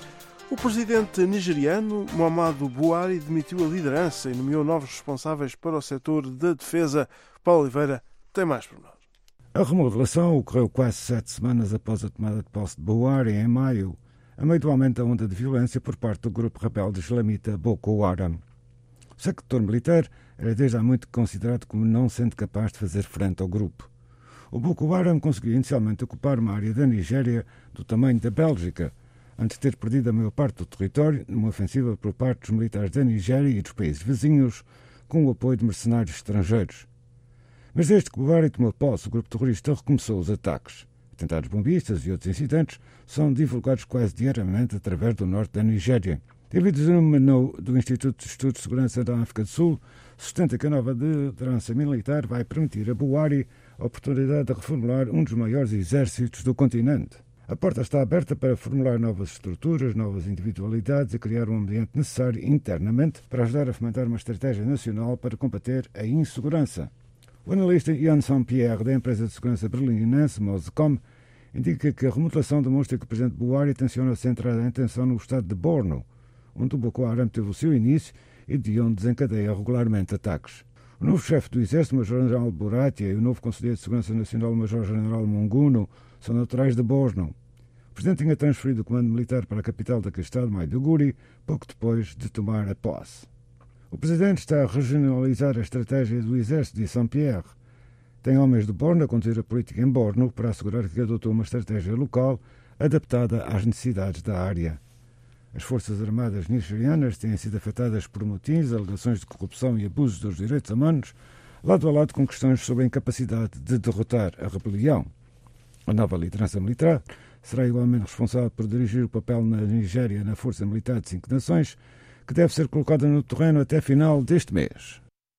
O presidente nigeriano Muhammadu Buhari demitiu a liderança e nomeou novos responsáveis para o setor da defesa. Paulo Oliveira tem mais por nós. A remodelação ocorreu quase 7 semanas após a tomada de posse de Buhari em maio, a meio do aumento da onda de violência por parte do grupo rebelde islamita Boko Haram. O sector militar era desde há muito considerado como não sendo capaz de fazer frente ao grupo. O Boko Haram conseguiu inicialmente ocupar uma área da Nigéria do tamanho da Bélgica, antes de ter perdido a maior parte do território numa ofensiva por parte dos militares da Nigéria e dos países vizinhos, com o apoio de mercenários estrangeiros. Mas desde que Buhari tomou posse, o grupo terrorista recomeçou os ataques. Atentados bombistas e outros incidentes são divulgados quase diariamente através do norte da Nigéria. David Zumano, do Instituto de Estudos de Segurança da África do Sul, sustenta que a nova liderança militar vai permitir a Buhari a oportunidade de reformular um dos maiores exércitos do continente. A porta está aberta para formular novas estruturas, novas individualidades e criar um ambiente necessário internamente para ajudar a fomentar uma estratégia nacional para combater a insegurança. O analista Ian Saint-Pierre, da empresa de segurança berlinense Moscom, indica que a remodelação demonstra que o presidente Buhari tenciona centrar a atenção no estado de Borno, onde o Boko Haram teve o seu início e de onde desencadeia regularmente ataques. O novo chefe do Exército, Major-General Buratia, e o novo Conselheiro de Segurança Nacional, Major-General Munguno, são naturais de Borno. O presidente tinha transferido o comando militar para a capital daquele estado, Maiduguri, pouco depois de tomar a posse. O presidente está a regionalizar a estratégia do Exército de Saint-Pierre. Tem homens de Borno a conduzir a política em Borno para assegurar que adotou uma estratégia local adaptada às necessidades da área. As Forças Armadas nigerianas têm sido afetadas por motins, alegações de corrupção e abusos dos direitos humanos, lado a lado com questões sobre a incapacidade de derrotar a rebelião. A nova liderança militar será igualmente responsável por dirigir o papel na Nigéria na Força Militar de 5 Nações, que deve ser colocada no terreno até final deste mês.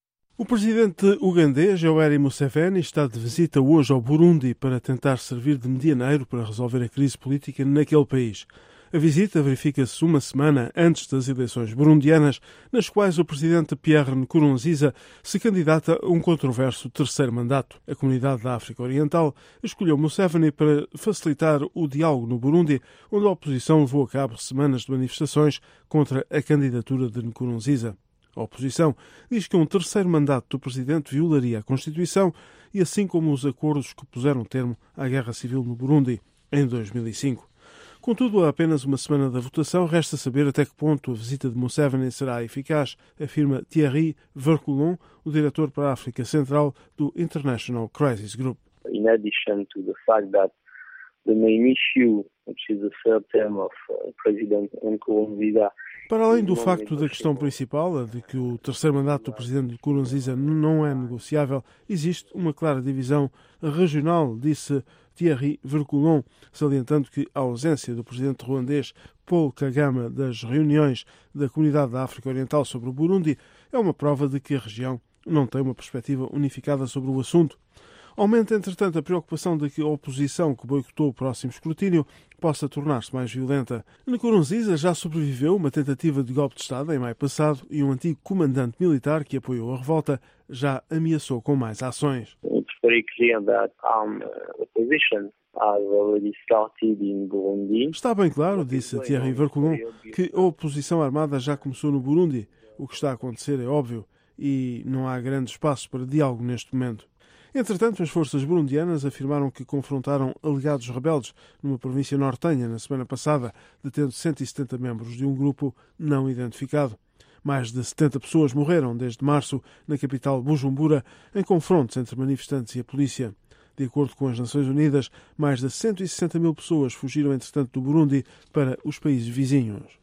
O presidente ugandês Yoweri Museveni está de visita hoje ao Burundi para tentar servir de medianeiro para resolver a crise política naquele país. A visita verifica-se uma semana antes das eleições burundianas, nas quais o presidente Pierre Nkurunziza se candidata a um controverso terceiro mandato. A comunidade da África Oriental escolheu Museveni para facilitar o diálogo no Burundi, onde a oposição levou a cabo semanas de manifestações contra a candidatura de Nkurunziza. A oposição diz que um terceiro mandato do presidente violaria a Constituição e assim como os acordos que puseram termo à guerra civil no Burundi em 2005. Contudo, há apenas uma semana da votação, resta saber até que ponto a visita de Museveni será eficaz, afirma Thierry Vercoulon, o diretor para a África Central do International Crisis Group. in addition to the fact that the main issue, which is the third term of President Nkurunziza. Para além do facto da questão principal, a de que o terceiro mandato do presidente Nkurunziza não é negociável, existe uma clara divisão regional, disse Thierry Vercoulon, salientando que a ausência do presidente ruandês Paul Kagame das reuniões da Comunidade da África Oriental sobre o Burundi é uma prova de que a região não tem uma perspectiva unificada sobre o assunto. Aumenta, entretanto, a preocupação de que a oposição que boicotou o próximo escrutínio possa tornar-se mais violenta. Nkurunziza já sobreviveu uma tentativa de golpe de Estado em maio passado e um antigo comandante militar que apoiou a revolta já ameaçou com mais ações. It's very clear that opposition has already started in Burundi. Está bem claro, disse Thierry Vercoulon, que a oposição armada já começou no Burundi. O que está a acontecer é óbvio e não há grande espaço para diálogo neste momento. Entretanto, as forças burundianas afirmaram que confrontaram alegados rebeldes numa província nortenha na semana passada, detendo 170 membros de um grupo não identificado. Mais de 70 pessoas morreram desde março na capital Bujumbura em confrontos entre manifestantes e a polícia. De acordo com as Nações Unidas, mais de 160 mil pessoas fugiram, entretanto, do Burundi para os países vizinhos.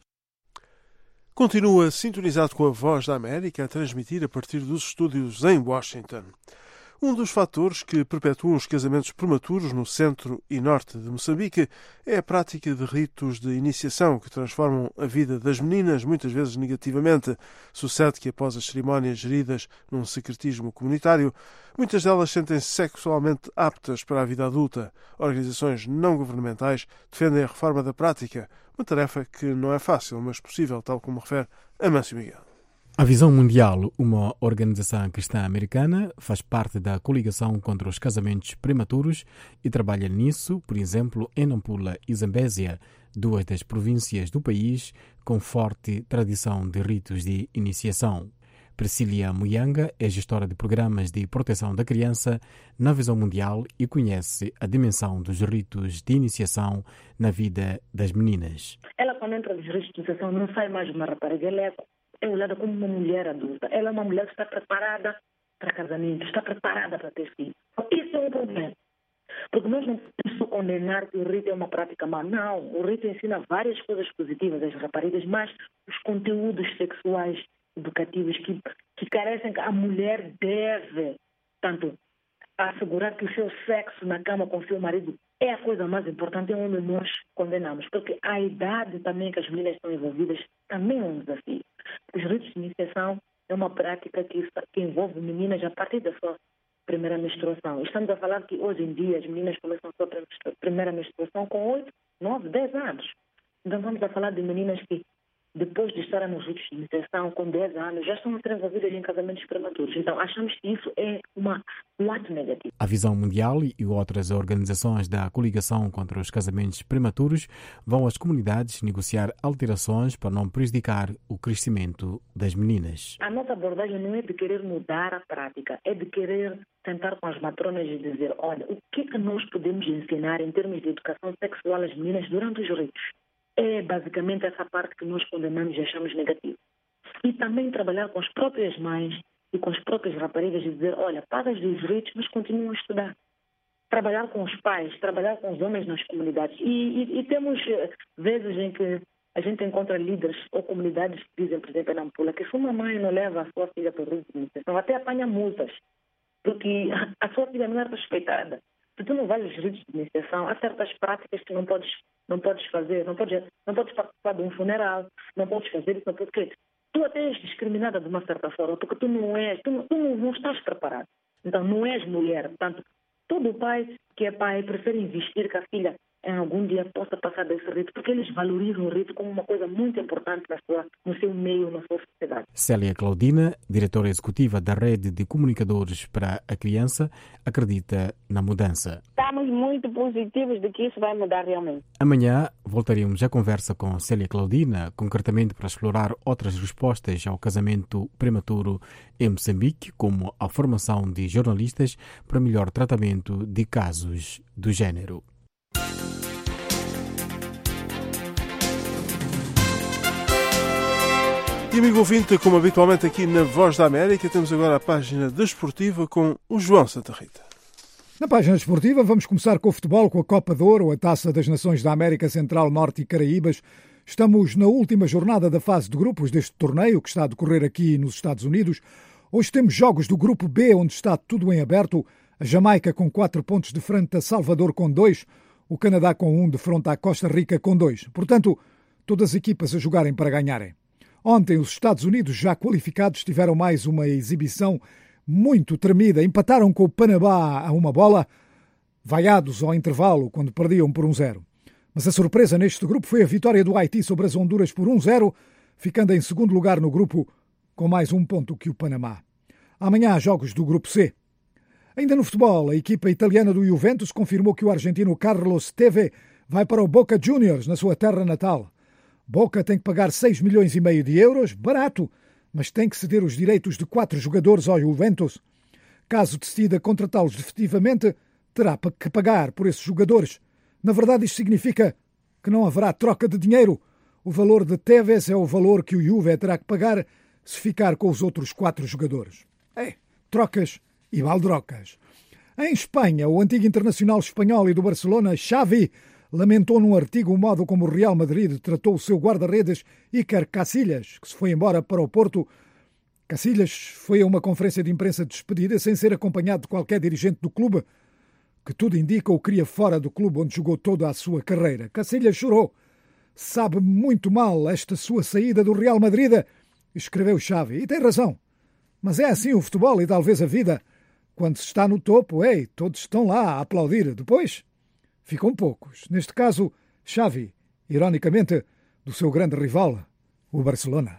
Continua sintonizado com a Voz da América a transmitir a partir dos estúdios em Washington. Um dos fatores que perpetuam os casamentos prematuros no centro e norte de Moçambique é a prática de ritos de iniciação que transformam a vida das meninas, muitas vezes negativamente. Sucede que após as cerimónias geridas num secretismo comunitário, muitas delas sentem-se sexualmente aptas para a vida adulta. Organizações não governamentais defendem a reforma da prática, uma tarefa que não é fácil, mas possível, tal como refere Amâncio Miguel. A Visão Mundial, uma organização cristã americana, faz parte da coligação contra os casamentos prematuros e trabalha nisso, por exemplo, em Nampula e Zambésia, duas das províncias do país com forte tradição de ritos de iniciação. Priscília Muyanga é gestora de programas de proteção da criança na Visão Mundial e conhece a dimensão dos ritos de iniciação na vida das meninas. Ela, quando entra nos ritos de iniciação, não sai mais uma rapariga, ela é olhada como uma mulher adulta. Ela é uma mulher que está preparada para casamento, está preparada para ter filhos. Isso é um problema. Porque nós não podemos só condenar que o rito é uma prática má. Não, o rito ensina várias coisas positivas às raparigas, mas os conteúdos sexuais educativos que carecem, que a mulher deve, tanto, assegurar que o seu sexo na cama com o seu marido é a coisa mais importante, é onde nós condenamos. Porque a idade também que as meninas estão envolvidas também é um desafio. Os ritos de iniciação é uma prática que envolve meninas a partir da sua primeira menstruação. Estamos a falar que hoje em dia as meninas começam a sua primeira menstruação com 8, 9, 10 anos. Então vamos a falar de meninas que depois de estarem nos ritos de iniciação com 10 anos já estão envolvidas em casamentos prematuros. Então achamos que isso é um ato negativo. A Visão Mundial e outras organizações da coligação contra os casamentos prematuros vão às comunidades negociar alterações para não prejudicar o crescimento das meninas. A nossa abordagem não é de querer mudar a prática, é de querer sentar com as matronas e dizer, olha, o que é que nós podemos ensinar em termos de educação sexual às meninas durante os ritos? É basicamente essa parte que nós condenamos e achamos negativo. E também trabalhar com as próprias mães e com as próprias raparigas e dizer, olha, pagas dos ritos, mas continuam a estudar. Trabalhar com os pais, trabalhar com os homens nas comunidades. E temos vezes em que a gente encontra líderes ou comunidades que dizem, por exemplo, em Nampula, que se uma mãe não leva a sua filha para o rito de iniciação, até apanha multas, porque a sua filha não é respeitada. Se tu não vais aos ritos de iniciação, há certas práticas que não podes fazer, não podes participar de um funeral, não podes fazer isso, não podes fazer. Tu até és discriminada de uma certa forma, porque tu não estás preparado. Então não és mulher. Portanto, todo pai que é pai prefere investir que a filha em algum dia possa passar desse rito, porque eles valorizam o rito como uma coisa muito importante no seu meio, na sua sociedade. Célia Claudina, diretora executiva da Rede de Comunicadores para a Criança, acredita na mudança. Estamos muito positivos de que isso vai mudar realmente. Amanhã voltaremos à conversa com Célia Claudina, concretamente para explorar outras respostas ao casamento prematuro em Moçambique, como a formação de jornalistas para melhor tratamento de casos do género. E amigo ouvinte, como habitualmente aqui na Voz da América, temos agora a página desportiva com o João Santa Rita. Na página desportiva, vamos começar com o futebol, com a Copa de Ouro, a Taça das Nações da América Central, Norte e Caraíbas. Estamos na última jornada da fase de grupos deste torneio, que está a decorrer aqui nos Estados Unidos. Hoje temos jogos do grupo B, onde está tudo em aberto. A Jamaica com 4 pontos de frente a Salvador com 2, o Canadá com 1 de frente à Costa Rica com 2. Portanto, todas as equipas a jogarem para ganharem. Ontem, os Estados Unidos, já qualificados, tiveram mais uma exibição muito tremida. Empataram com o Panamá a 1-1, vaiados ao intervalo quando perdiam por 1-0. Mas a surpresa neste grupo foi a vitória do Haiti sobre as Honduras por 1-0, ficando em segundo lugar no grupo com mais 1 ponto que o Panamá. Amanhã há jogos do grupo C. Ainda no futebol, a equipa italiana do Juventus confirmou que o argentino Carlos Tevez vai para o Boca Juniors, na sua terra natal. Boca tem que pagar 6,5 milhões de euros, barato, mas tem que ceder os direitos de 4 jogadores ao Juventus. Caso decida contratá-los definitivamente, terá que pagar por esses jogadores. Na verdade, isto significa que não haverá troca de dinheiro. O valor de Tevez é o valor que o Juve terá que pagar se ficar com os outros 4 jogadores. Trocas e baldrocas. Em Espanha, o antigo internacional espanhol e do Barcelona, Xavi, lamentou num artigo o modo como o Real Madrid tratou o seu guarda-redes Iker Casillas, que se foi embora para o Porto. Casillas foi a uma conferência de imprensa de despedida sem ser acompanhado de qualquer dirigente do clube, que tudo indica o queria fora do clube onde jogou toda a sua carreira. Casillas chorou. Sabe muito mal esta sua saída do Real Madrid, escreveu Xavi. E tem razão. Mas é assim o futebol e talvez a vida. Quando se está no topo, todos estão lá a aplaudir. Depois ficam poucos. Neste caso, Xavi, ironicamente, do seu grande rival, o Barcelona.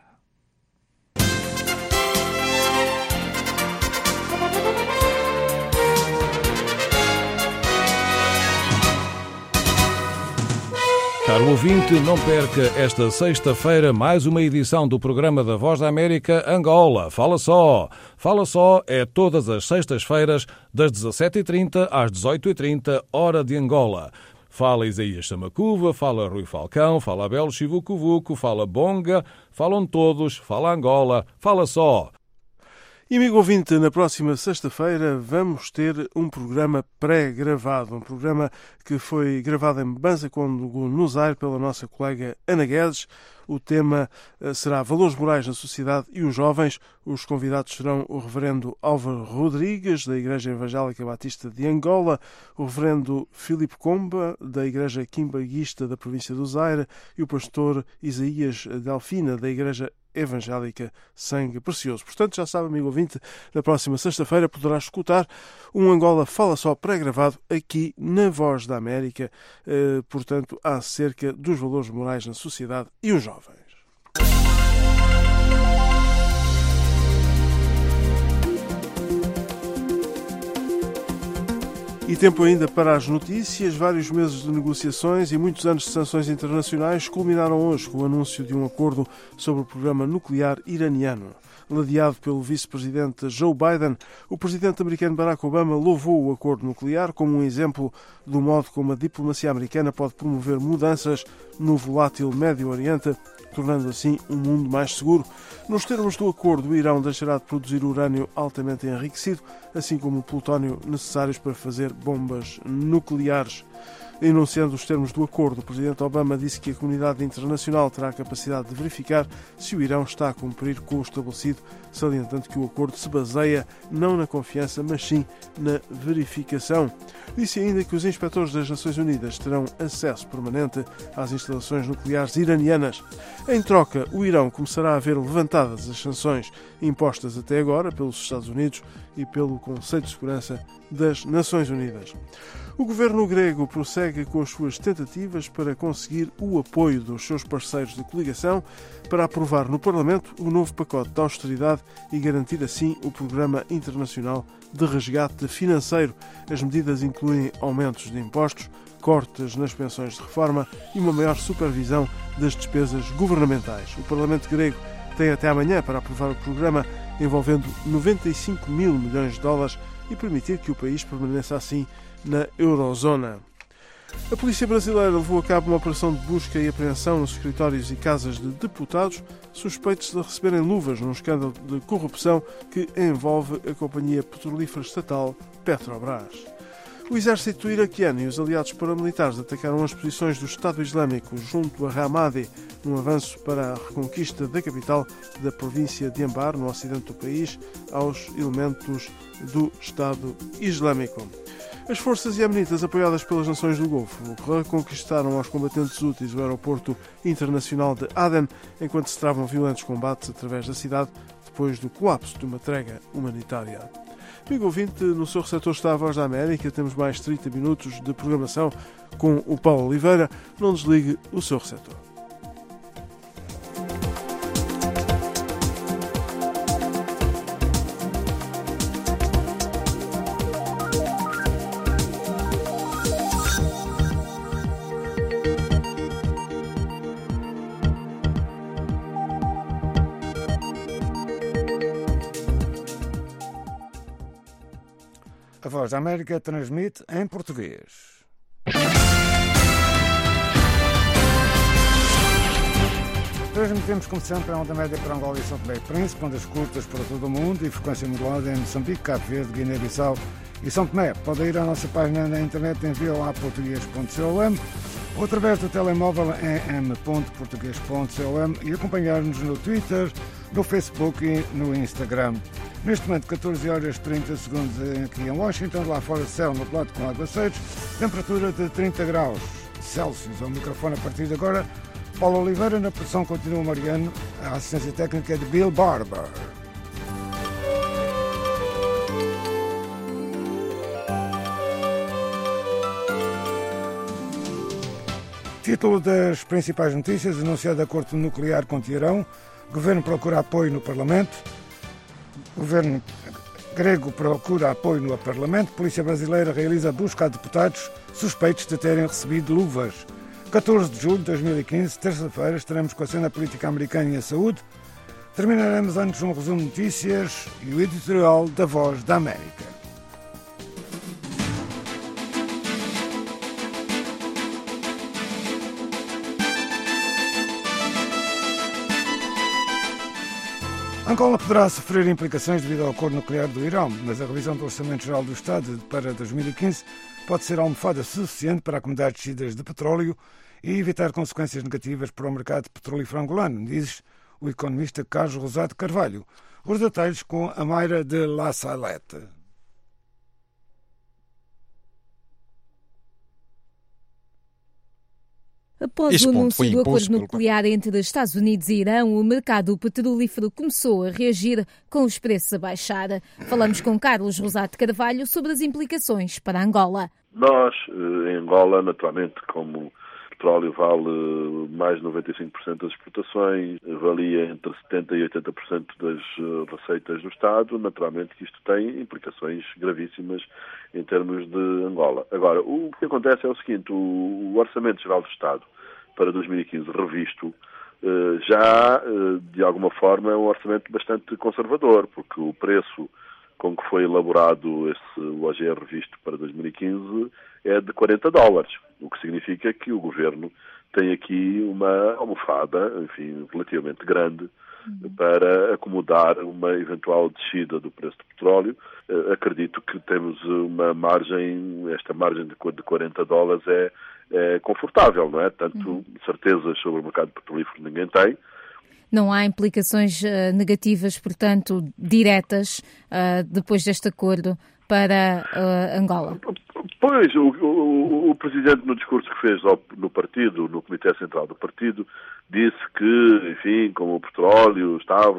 Caro ouvinte, não perca esta sexta-feira mais uma edição do programa da Voz da América Angola. Fala só! Fala só é todas as sextas-feiras, das 17h30 às 18h30, hora de Angola. Fala Isaías Samacuva, fala Rui Falcão, fala Abel Chivucuvuco, fala Bonga, falam todos, fala Angola, fala só! E, amigo ouvinte, na próxima sexta-feira vamos ter um programa pré-gravado, um programa que foi gravado em Banza Congo, no Zaire, pela nossa colega Ana Guedes. O tema será Valores Morais na Sociedade e os Jovens. Os convidados serão o reverendo Álvaro Rodrigues, da Igreja Evangélica Batista de Angola, o reverendo Filipe Comba, da Igreja Quimbaguista da província do Zaire, e o pastor Isaías Delfina, da Igreja Evangélica Sangue Precioso. Portanto, já sabe, amigo ouvinte, na próxima sexta-feira poderá escutar um Angola Fala Só pré-gravado aqui na Voz da América, portanto, acerca dos valores morais na sociedade e os jovens. E tempo ainda para as notícias. Vários meses de negociações e muitos anos de sanções internacionais culminaram hoje com o anúncio de um acordo sobre o programa nuclear iraniano. Ladeado pelo vice-presidente Joe Biden, o presidente americano Barack Obama louvou o acordo nuclear como um exemplo do modo como a diplomacia americana pode promover mudanças no volátil Médio Oriente, tornando assim um mundo mais seguro. Nos termos do acordo, o Irão deixará de produzir urânio altamente enriquecido, assim como o plutónio necessários para fazer bombas nucleares. Enunciando os termos do acordo, o presidente Obama disse que a comunidade internacional terá a capacidade de verificar se o Irão está a cumprir com o estabelecido, salientando que o acordo se baseia não na confiança, mas sim na verificação. Disse ainda que os inspectores das Nações Unidas terão acesso permanente às instalações nucleares iranianas. Em troca, o Irão começará a ver levantadas as sanções impostas até agora pelos Estados Unidos e pelo Conselho de Segurança das Nações Unidas. O governo grego prossegue com as suas tentativas para conseguir o apoio dos seus parceiros de coligação para aprovar no Parlamento o novo pacote de austeridade e garantir assim o programa internacional de resgate financeiro. As medidas incluem aumentos de impostos, cortes nas pensões de reforma e uma maior supervisão das despesas governamentais. O Parlamento grego tem até amanhã para aprovar o programa envolvendo 95 mil milhões de dólares e permitir que o país permaneça assim na eurozona. A polícia brasileira levou a cabo uma operação de busca e apreensão nos escritórios e casas de deputados suspeitos de receberem luvas num escândalo de corrupção que envolve a companhia petrolífera estatal Petrobras. O exército iraquiano e os aliados paramilitares atacaram as posições do Estado Islâmico junto a Ramadi, num avanço para a reconquista da capital da província de Anbar, no ocidente do país, aos elementos do Estado Islâmico. As forças iemenitas, apoiadas pelas nações do Golfo, reconquistaram aos combatentes úteis o aeroporto internacional de Aden, enquanto se travam violentos combates através da cidade, depois do colapso de uma trégua humanitária. Amigo ouvinte, no seu receptor está a Voz da América. Temos mais 30 minutos de programação com o Paulo Oliveira. Não desligue o seu receptor. A Voz da América transmite em português. Transmitimos, como sempre, a onda média para Angola e São Tomé e Príncipe, ondas curtas para todo o mundo e frequência modulada em Moçambique, Cabo Verde, Guiné-Bissau e São Tomé. Pode ir à nossa página na internet em voaportugues.com ou através do telemóvel em m.portugues.com e acompanhar-nos no Twitter, no Facebook e no Instagram. Neste momento, 14 horas 30 segundos aqui em Washington, lá fora céu nublado com aguaceiros, temperatura de 30 graus Celsius. Ao microfone a partir de agora, Paulo Oliveira, na produção continua Mariano, a assistência técnica é de Bill Barber. Título das principais notícias: anunciado acordo nuclear com Teherão, governo procura apoio no Parlamento, governo grego procura apoio no Parlamento, polícia brasileira realiza busca a deputados suspeitos de terem recebido luvas. 14 de julho de 2015, terça-feira, estaremos com a cena política americana e a saúde. Terminaremos antes um resumo de notícias e o editorial da Voz da América. Angola poderá sofrer implicações devido ao acordo nuclear do Irão, mas a revisão do Orçamento Geral do Estado para 2015 pode ser almofada suficiente para acomodar descidas de petróleo e evitar consequências negativas para o mercado petrolífero angolano, diz o economista Carlos Rosado Carvalho. Os detalhes com a Mayra de La Salette. Após o anúncio do acordo nuclear entre Estados Unidos e Irão, o mercado petrolífero começou a reagir com os preços a baixar. Falamos com Carlos Rosado Carvalho sobre as implicações para Angola. Nós, em Angola, naturalmente, como o petróleo vale mais de 95% das exportações, valia entre 70% e 80% das receitas do Estado, naturalmente que isto tem implicações gravíssimas em termos de Angola. Agora, o que acontece é o seguinte: o Orçamento Geral do Estado para 2015 revisto já, de alguma forma, é um orçamento bastante conservador, porque o preço com que foi elaborado o OGR revisto para 2015 é de $40, o que significa que o Governo tem aqui uma almofada, enfim, relativamente grande, para acomodar uma eventual descida do preço do petróleo. Acredito que temos uma margem, esta margem de $40 é confortável, não é? Tanto certezas sobre o mercado petrolífero ninguém tem. Não há implicações negativas, portanto, diretas, depois deste acordo para Angola? Pois, o Presidente, no discurso que fez no partido, no Comitê Central do Partido, disse que, enfim, como o petróleo estava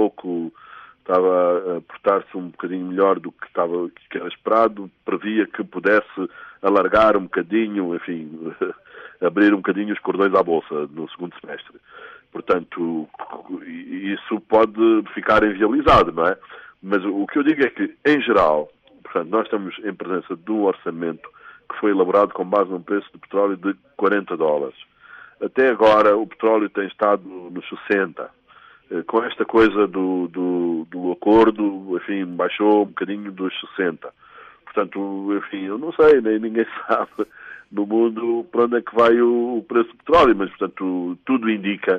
a portar-se um bocadinho melhor do que era esperado, previa que pudesse alargar um bocadinho, enfim, abrir um bocadinho os cordões à Bolsa no segundo semestre. Portanto, isso pode ficar inviabilizado, não é? Mas o que eu digo é que, em geral, portanto, nós estamos em presença de um orçamento que foi elaborado com base num preço de petróleo de $40. Até agora, o petróleo tem estado nos 60. Com esta coisa do acordo, enfim, baixou um bocadinho dos 60. Portanto, enfim, eu não sei, nem ninguém sabe no mundo para onde é que vai o preço do petróleo, mas, portanto, tudo indica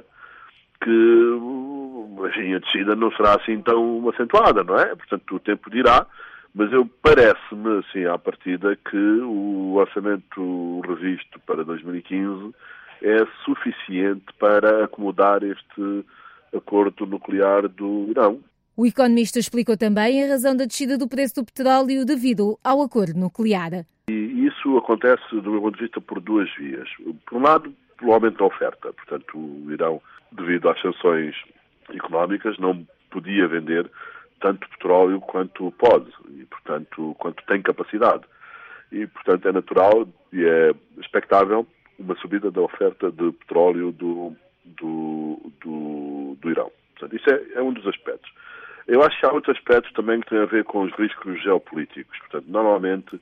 que, enfim, a descida não será assim tão acentuada, não é? Portanto, o tempo dirá, Mas parece-me, assim, à partida, que o orçamento revisto para 2015 é suficiente para acomodar este acordo nuclear do Irão. O economista explicou também a razão da descida do preço do petróleo devido ao acordo nuclear. E isso acontece, do meu ponto de vista, por duas vias. Por um lado, pelo aumento da oferta. Portanto, o Irão, devido às sanções económicas, não podia vender tanto petróleo quanto pode, e, portanto, quanto tem capacidade. E, portanto, é natural e é expectável uma subida da oferta de petróleo do Irão. Portanto, isso é um dos aspectos. Eu acho que há outros aspectos também que têm a ver com os riscos geopolíticos. Portanto, normalmente,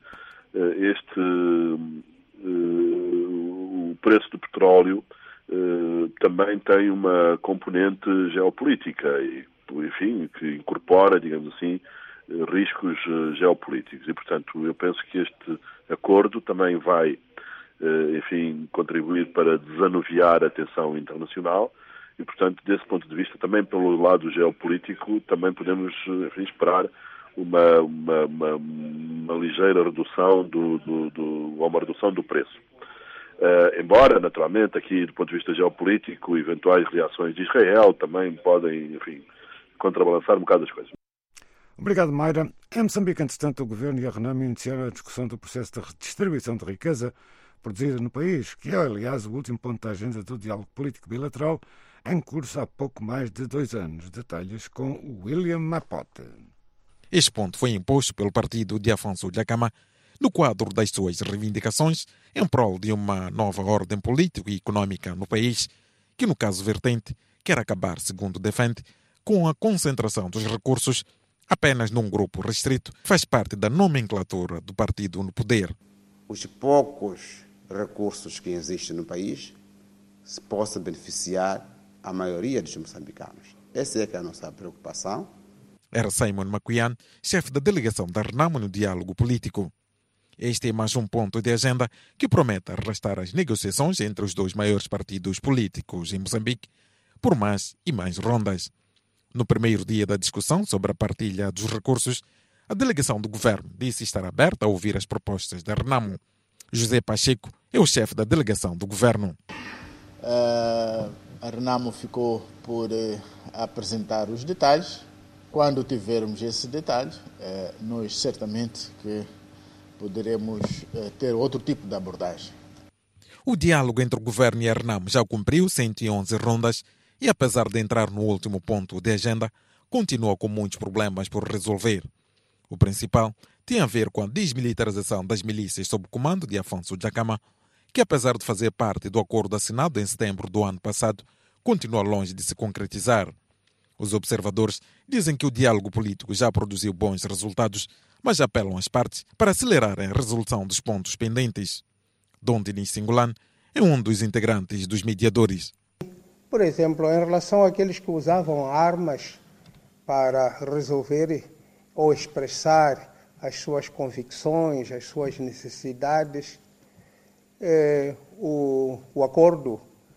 o preço do petróleo também tem uma componente geopolítica e, enfim, que incorpora, digamos assim, riscos geopolíticos. E, portanto, eu penso que este acordo também vai, enfim, contribuir para desanuviar a tensão internacional e, portanto, desse ponto de vista, também pelo lado geopolítico, também podemos, enfim, esperar uma ligeira redução uma redução do preço. Embora, naturalmente, aqui do ponto de vista geopolítico, eventuais reações de Israel também podem, enfim, contrabalançar um bocado as coisas. Obrigado, Mayra. Em Moçambique, entretanto, o Governo e a RENAM iniciaram a discussão do processo de redistribuição de riqueza produzida no país, que é, aliás, o último ponto da agenda do diálogo político bilateral, em curso há pouco mais de 2 anos. Detalhes com William Mapote. Este ponto foi imposto pelo partido de Afonso Dhlakama no quadro das suas reivindicações em prol de uma nova ordem política e econômica no país, que, no caso vertente, quer acabar, segundo defende, com a concentração dos recursos apenas num grupo restrito que faz parte da nomenclatura do partido no poder. Os poucos recursos que existem no país se possa beneficiar a maioria dos moçambicanos. Essa é que é a nossa preocupação. Era Simon Macuian, chefe da delegação da RENAM no diálogo político. Este é mais um ponto de agenda que promete arrastar as negociações entre os dois maiores partidos políticos em Moçambique por mais e mais rondas. No primeiro dia da discussão sobre a partilha dos recursos, a delegação do governo disse estar aberta a ouvir as propostas da RENAM. José Pacheco é o chefe da delegação do governo. A RENAM ficou por apresentar os detalhes. Quando tivermos esses detalhes, nós certamente que poderemos ter outro tipo de abordagem. O diálogo entre o governo e a RENAM já cumpriu 111 rondas e, apesar de entrar no último ponto de agenda, continua com muitos problemas por resolver. O principal tem a ver com a desmilitarização das milícias sob comando de Afonso Dhlakama, que, apesar de fazer parte do acordo assinado em setembro do ano passado, continua longe de se concretizar. Os observadores dizem que o diálogo político já produziu bons resultados, mas apelam às partes para acelerarem a resolução dos pontos pendentes. Dom Denis Singulan é um dos integrantes dos mediadores. Por exemplo, em relação àqueles que usavam armas para resolver ou expressar as suas convicções, as suas necessidades, o acordo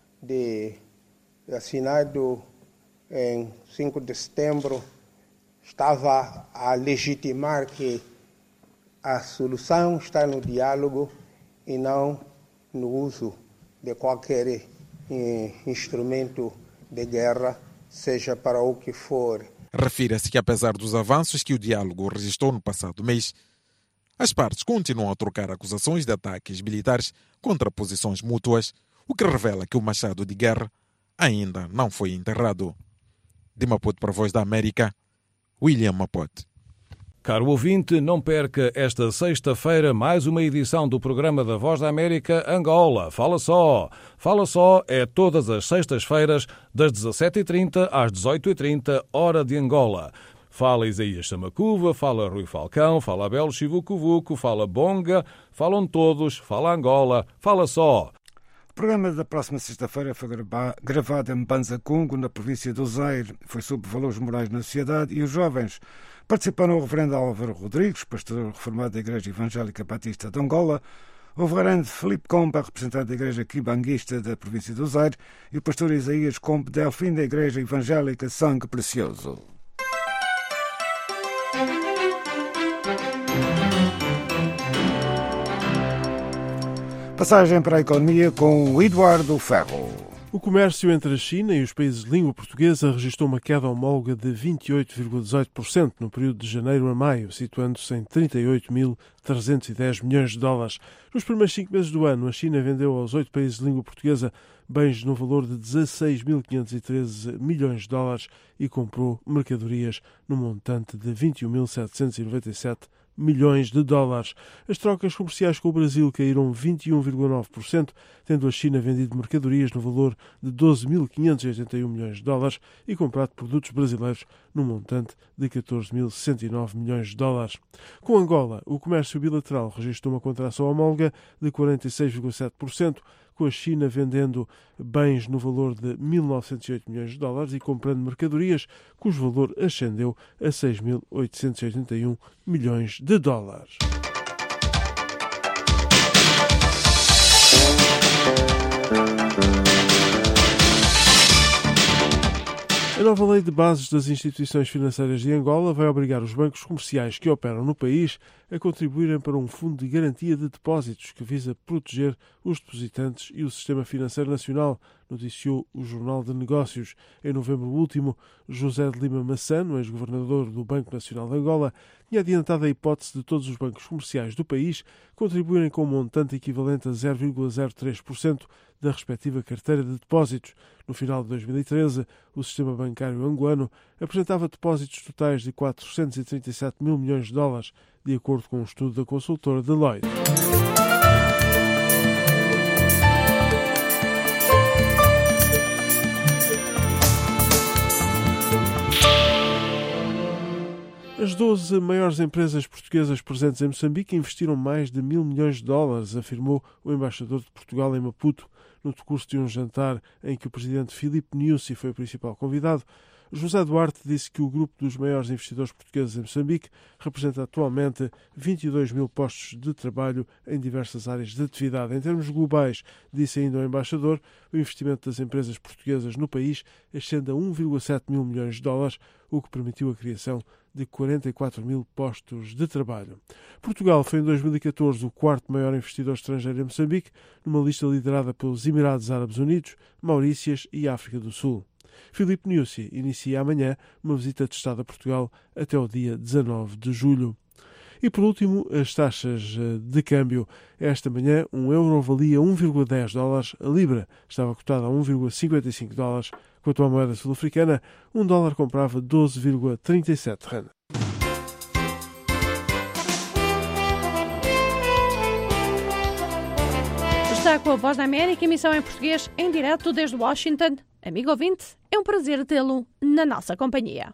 assinado em 5 de setembro estava a legitimar que a solução está no diálogo e não no uso de qualquer instrumento de guerra, seja para o que for. Refere-se que, apesar dos avanços que o diálogo registrou no passado mês, as partes continuam a trocar acusações de ataques militares contra posições mútuas, o que revela que o machado de guerra ainda não foi enterrado. De Maputo para a Voz da América, William Mapote. Caro ouvinte, não perca esta sexta-feira mais uma edição do programa da Voz da América Angola. Fala só! Fala só é todas as sextas-feiras, das 17h30 às 18h30, hora de Angola. Fala Isaías Samacuva, fala Rui Falcão, fala Abel Chivucuvuco, fala Bonga, falam todos, fala Angola, fala só! O programa da próxima sexta-feira foi gravado em Banza-Congo, na província do Zaire. Foi sobre valores morais na sociedade e os jovens. Participaram o reverendo Álvaro Rodrigues, pastor reformado da Igreja Evangélica Batista de Angola, o reverendo Filipe Comba, representante da Igreja Quibanguista da província do Zaire, e o pastor Isaías Combe Delfim, da Igreja Evangélica Sangue Precioso. Passagem para a economia com o Eduardo Ferro. O comércio entre a China e os países de língua portuguesa registrou uma queda homóloga de 28,18% no período de janeiro a maio, situando-se em 38.310 milhões de dólares. Nos primeiros 5 meses do ano, a China vendeu aos 8 países de língua portuguesa bens no valor de 16.513 milhões de dólares e comprou mercadorias no montante de 21.797 milhões de dólares. As trocas comerciais com o Brasil caíram 21,9%, tendo a China vendido mercadorias no valor de 12.581 milhões de dólares e comprado produtos brasileiros no montante de 14.069 milhões de dólares. Com Angola, o comércio bilateral registrou uma contração homóloga de 46,7%, com a China vendendo bens no valor de 1.908 milhões de dólares e comprando mercadorias, cujo valor ascendeu a 6.881 milhões de dólares. A nova lei de bases das instituições financeiras de Angola vai obrigar os bancos comerciais que operam no país a contribuírem para um fundo de garantia de depósitos que visa proteger os depositantes e o sistema financeiro nacional, noticiou o Jornal de Negócios. Em novembro último, José de Lima Massano, ex-governador do Banco Nacional de Angola, tinha adiantado a hipótese de todos os bancos comerciais do país contribuírem com um montante equivalente a 0,03% da respectiva carteira de depósitos. No final de 2013, o sistema bancário angolano apresentava depósitos totais de 437 mil milhões de dólares, de acordo com um estudo da consultora Deloitte. As 12 maiores empresas portuguesas presentes em Moçambique investiram mais de 1.000 milhões de dólares, afirmou o embaixador de Portugal em Maputo, no decurso de um jantar em que o presidente Filipe Nyusi foi o principal convidado. José Duarte disse que o grupo dos maiores investidores portugueses em Moçambique representa atualmente 22 mil postos de trabalho em diversas áreas de atividade. Em termos globais, disse ainda o embaixador, o investimento das empresas portuguesas no país ascende a 1,7 mil milhões de dólares, o que permitiu a criação de 44 mil postos de trabalho. Portugal foi em 2014 o quarto maior investidor estrangeiro em Moçambique, numa lista liderada pelos Emirados Árabes Unidos, Maurícias e África do Sul. Filipe Nyusi inicia amanhã uma visita de Estado a Portugal até o dia 19 de julho. E por último, as taxas de câmbio. Esta manhã, um euro valia 1,10 dólares, a libra estava cotada a 1,55 dólares, quanto à moeda sul-africana, um dólar comprava 12,37 rand. Está com a Voz da América, emissão em português, em direto desde Washington. Amigo ouvinte, é um prazer tê-lo na nossa companhia.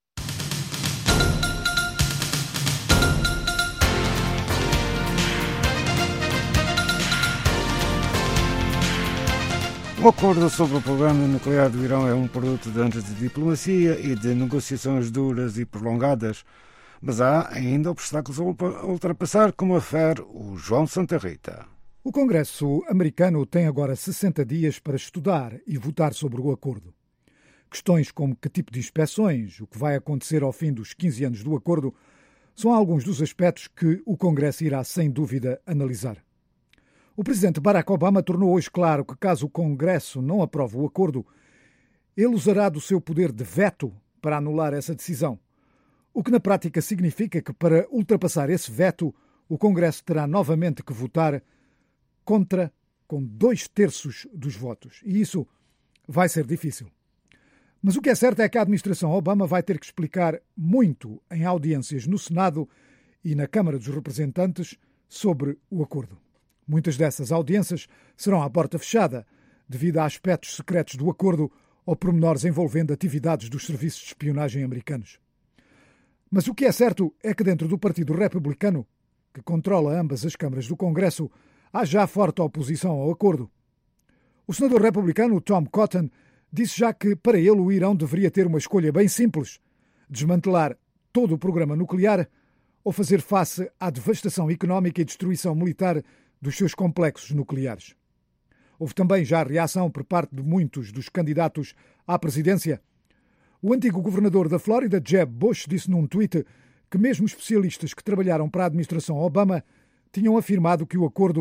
O acordo sobre o programa nuclear do Irão é um produto de anos de diplomacia e de negociações duras e prolongadas, mas há ainda obstáculos a ultrapassar, como afere o João Santa Rita. O Congresso americano tem agora 60 dias para estudar e votar sobre o acordo. Questões como que tipo de inspeções, o que vai acontecer ao fim dos 15 anos do acordo, são alguns dos aspectos que o Congresso irá, sem dúvida, analisar. O presidente Barack Obama tornou hoje claro que, caso o Congresso não aprove o acordo, ele usará do seu poder de veto para anular essa decisão, o que na prática significa que, para ultrapassar esse veto, o Congresso terá novamente que votar contra com 2/3 dos votos. E isso vai ser difícil. Mas o que é certo é que a administração Obama vai ter que explicar muito em audiências no Senado e na Câmara dos Representantes sobre o acordo. Muitas dessas audiências serão à porta fechada, devido a aspectos secretos do acordo ou pormenores envolvendo atividades dos serviços de espionagem americanos. Mas o que é certo é que dentro do Partido Republicano, que controla ambas as câmaras do Congresso, há já forte oposição ao acordo. O senador republicano Tom Cotton disse já que, para ele, o Irão deveria ter uma escolha bem simples: desmantelar todo o programa nuclear ou fazer face à devastação económica e destruição militar dos seus complexos nucleares. Houve também já reação por parte de muitos dos candidatos à presidência. O antigo governador da Flórida, Jeb Bush, disse num tweet que mesmo especialistas que trabalharam para a administração Obama tinham afirmado que o acordo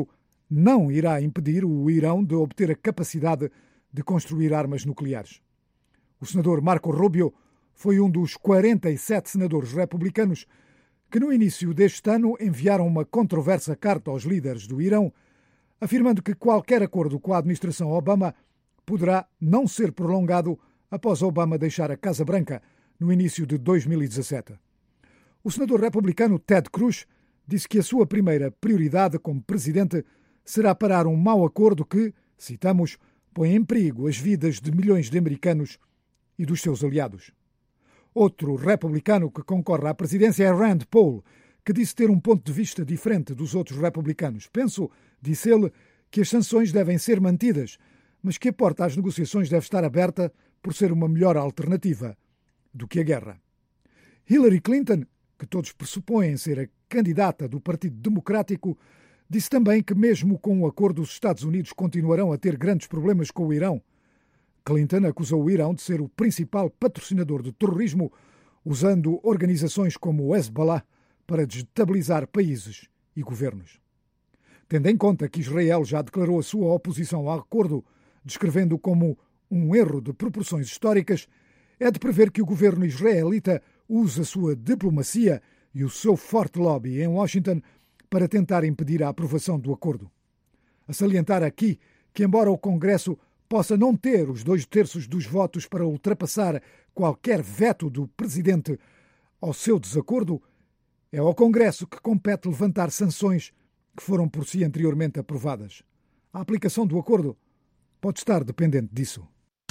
não irá impedir o Irão de obter a capacidade de construir armas nucleares. O senador Marco Rubio foi um dos 47 senadores republicanos que no início deste ano enviaram uma controversa carta aos líderes do Irão, afirmando que qualquer acordo com a administração Obama poderá não ser prolongado após Obama deixar a Casa Branca no início de 2017. O senador republicano Ted Cruz disse que a sua primeira prioridade como presidente será parar um mau acordo que, citamos, põe em perigo as vidas de milhões de americanos e dos seus aliados. Outro republicano que concorre à presidência é Rand Paul, que disse ter um ponto de vista diferente dos outros republicanos. Penso, disse ele, que as sanções devem ser mantidas, mas que a porta às negociações deve estar aberta por ser uma melhor alternativa do que a guerra. Hillary Clinton, que todos pressupõem ser a candidata do Partido Democrático, disse também que mesmo com o acordo os Estados Unidos continuarão a ter grandes problemas com o Irão. Clinton acusou o Irão de ser o principal patrocinador do terrorismo, usando organizações como o Hezbollah para desestabilizar países e governos. Tendo em conta que Israel já declarou a sua oposição ao acordo, descrevendo-o como um erro de proporções históricas, é de prever que o governo israelita use a sua diplomacia e o seu forte lobby em Washington para tentar impedir a aprovação do acordo. A salientar aqui que, embora o Congresso possa não ter os 2/3 dos votos para ultrapassar qualquer veto do presidente ao seu desacordo, é ao Congresso que compete levantar sanções que foram por si anteriormente aprovadas. A aplicação do acordo pode estar dependente disso.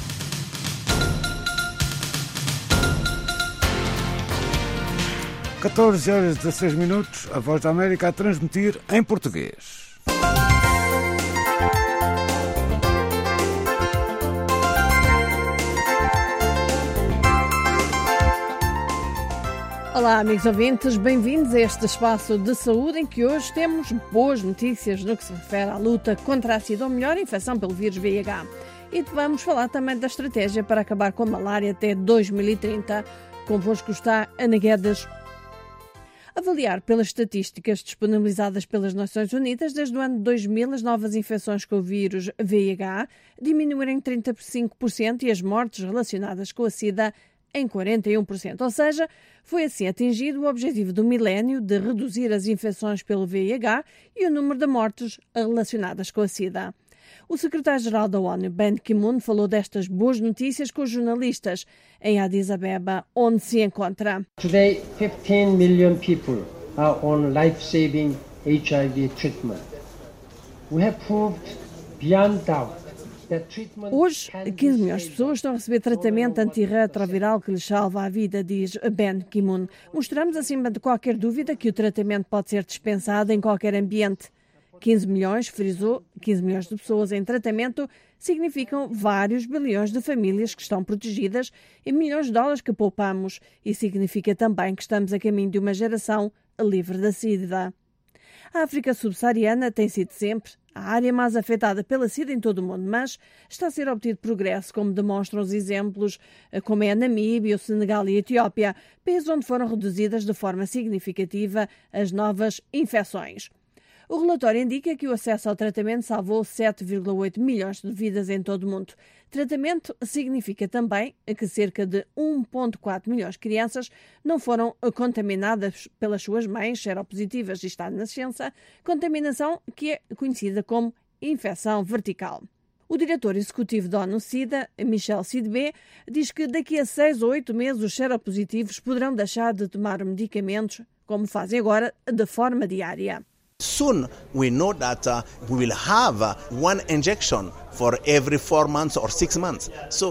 Às 14h16, a Voz da América a transmitir em português. Olá, amigos ouvintes, bem-vindos a este espaço de saúde em que hoje temos boas notícias no que se refere à luta contra a SIDA, ou melhor, a infecção pelo vírus VIH. E vamos falar também da estratégia para acabar com a malária até 2030. Convosco está Ana Guedes. Avaliar pelas estatísticas disponibilizadas pelas Nações Unidas, desde o ano de 2000, as novas infecções com o vírus VIH diminuíram em 35% e as mortes relacionadas com a SIDA em 41%. Ou seja, foi assim atingido o objetivo do milénio de reduzir as infecções pelo VIH e o número de mortes relacionadas com a SIDA. O secretário-geral da ONU, Ban Ki-moon, falou destas boas notícias com os jornalistas em Addis Abeba, onde se encontra. Today, 15 million people are on life-saving HIV treatment. We have proved beyond doubt. Hoje, 15 milhões de pessoas estão a receber tratamento antirretroviral que lhes salva a vida, diz Ban Ki-moon. Mostramos, acima de qualquer dúvida, que o tratamento pode ser dispensado em qualquer ambiente. 15 milhões, frisou, 15 milhões de pessoas em tratamento significam vários bilhões de famílias que estão protegidas e milhões de dólares que poupamos. E significa também que estamos a caminho de uma geração livre da SIDA. A África subsaariana tem sido sempre a área mais afetada pela SIDA em todo o mundo, mas está a ser obtido progresso, como demonstram os exemplos como é a Namíbia, o Senegal e a Etiópia, países onde foram reduzidas de forma significativa as novas infecções. O relatório indica que o acesso ao tratamento salvou 7,8 milhões de vidas em todo o mundo. Tratamento significa também que cerca de 1,4 milhões de crianças não foram contaminadas pelas suas mães seropositivas de estado de nascença, contaminação que é conhecida como infecção vertical. O diretor executivo da ONU-SIDA, Michel Sidibé, diz que daqui a 6 ou 8 meses os seropositivos poderão deixar de tomar medicamentos, como fazem agora, de forma diária. Soon we know that we will have one injection for every 4 months or 6 months.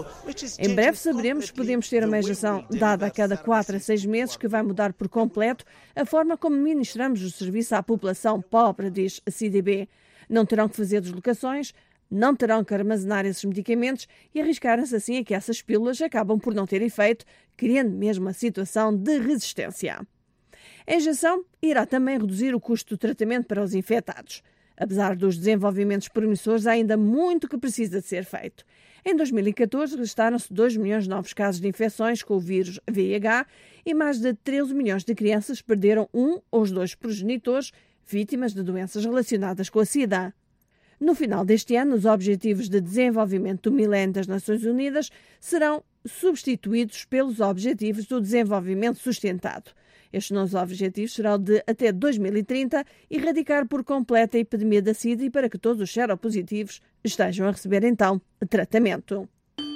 Em breve saberemos que podemos ter uma injeção dada a cada 4 a 6 meses, que vai mudar por completo a forma como ministramos o serviço à população pobre, diz CDB. Não terão que fazer deslocações, não terão que armazenar esses medicamentos e arriscarem-se assim a que essas pílulas acabam por não ter efeito, criando mesmo uma situação de resistência. A injeção irá também reduzir o custo do tratamento para os infectados. Apesar dos desenvolvimentos promissores, há ainda muito que precisa de ser feito. Em 2014, registaram-se 2 milhões de novos casos de infecções com o vírus VIH e mais de 13 milhões de crianças perderam um ou os 2 progenitores vítimas de doenças relacionadas com a SIDA. No final deste ano, os Objetivos de Desenvolvimento do Milénio das Nações Unidas serão substituídos pelos Objetivos do Desenvolvimento Sustentado. Estes novos objetivos serão de, até 2030, erradicar por completo a epidemia da SIDA e para que todos os seropositivos estejam a receber, então, tratamento.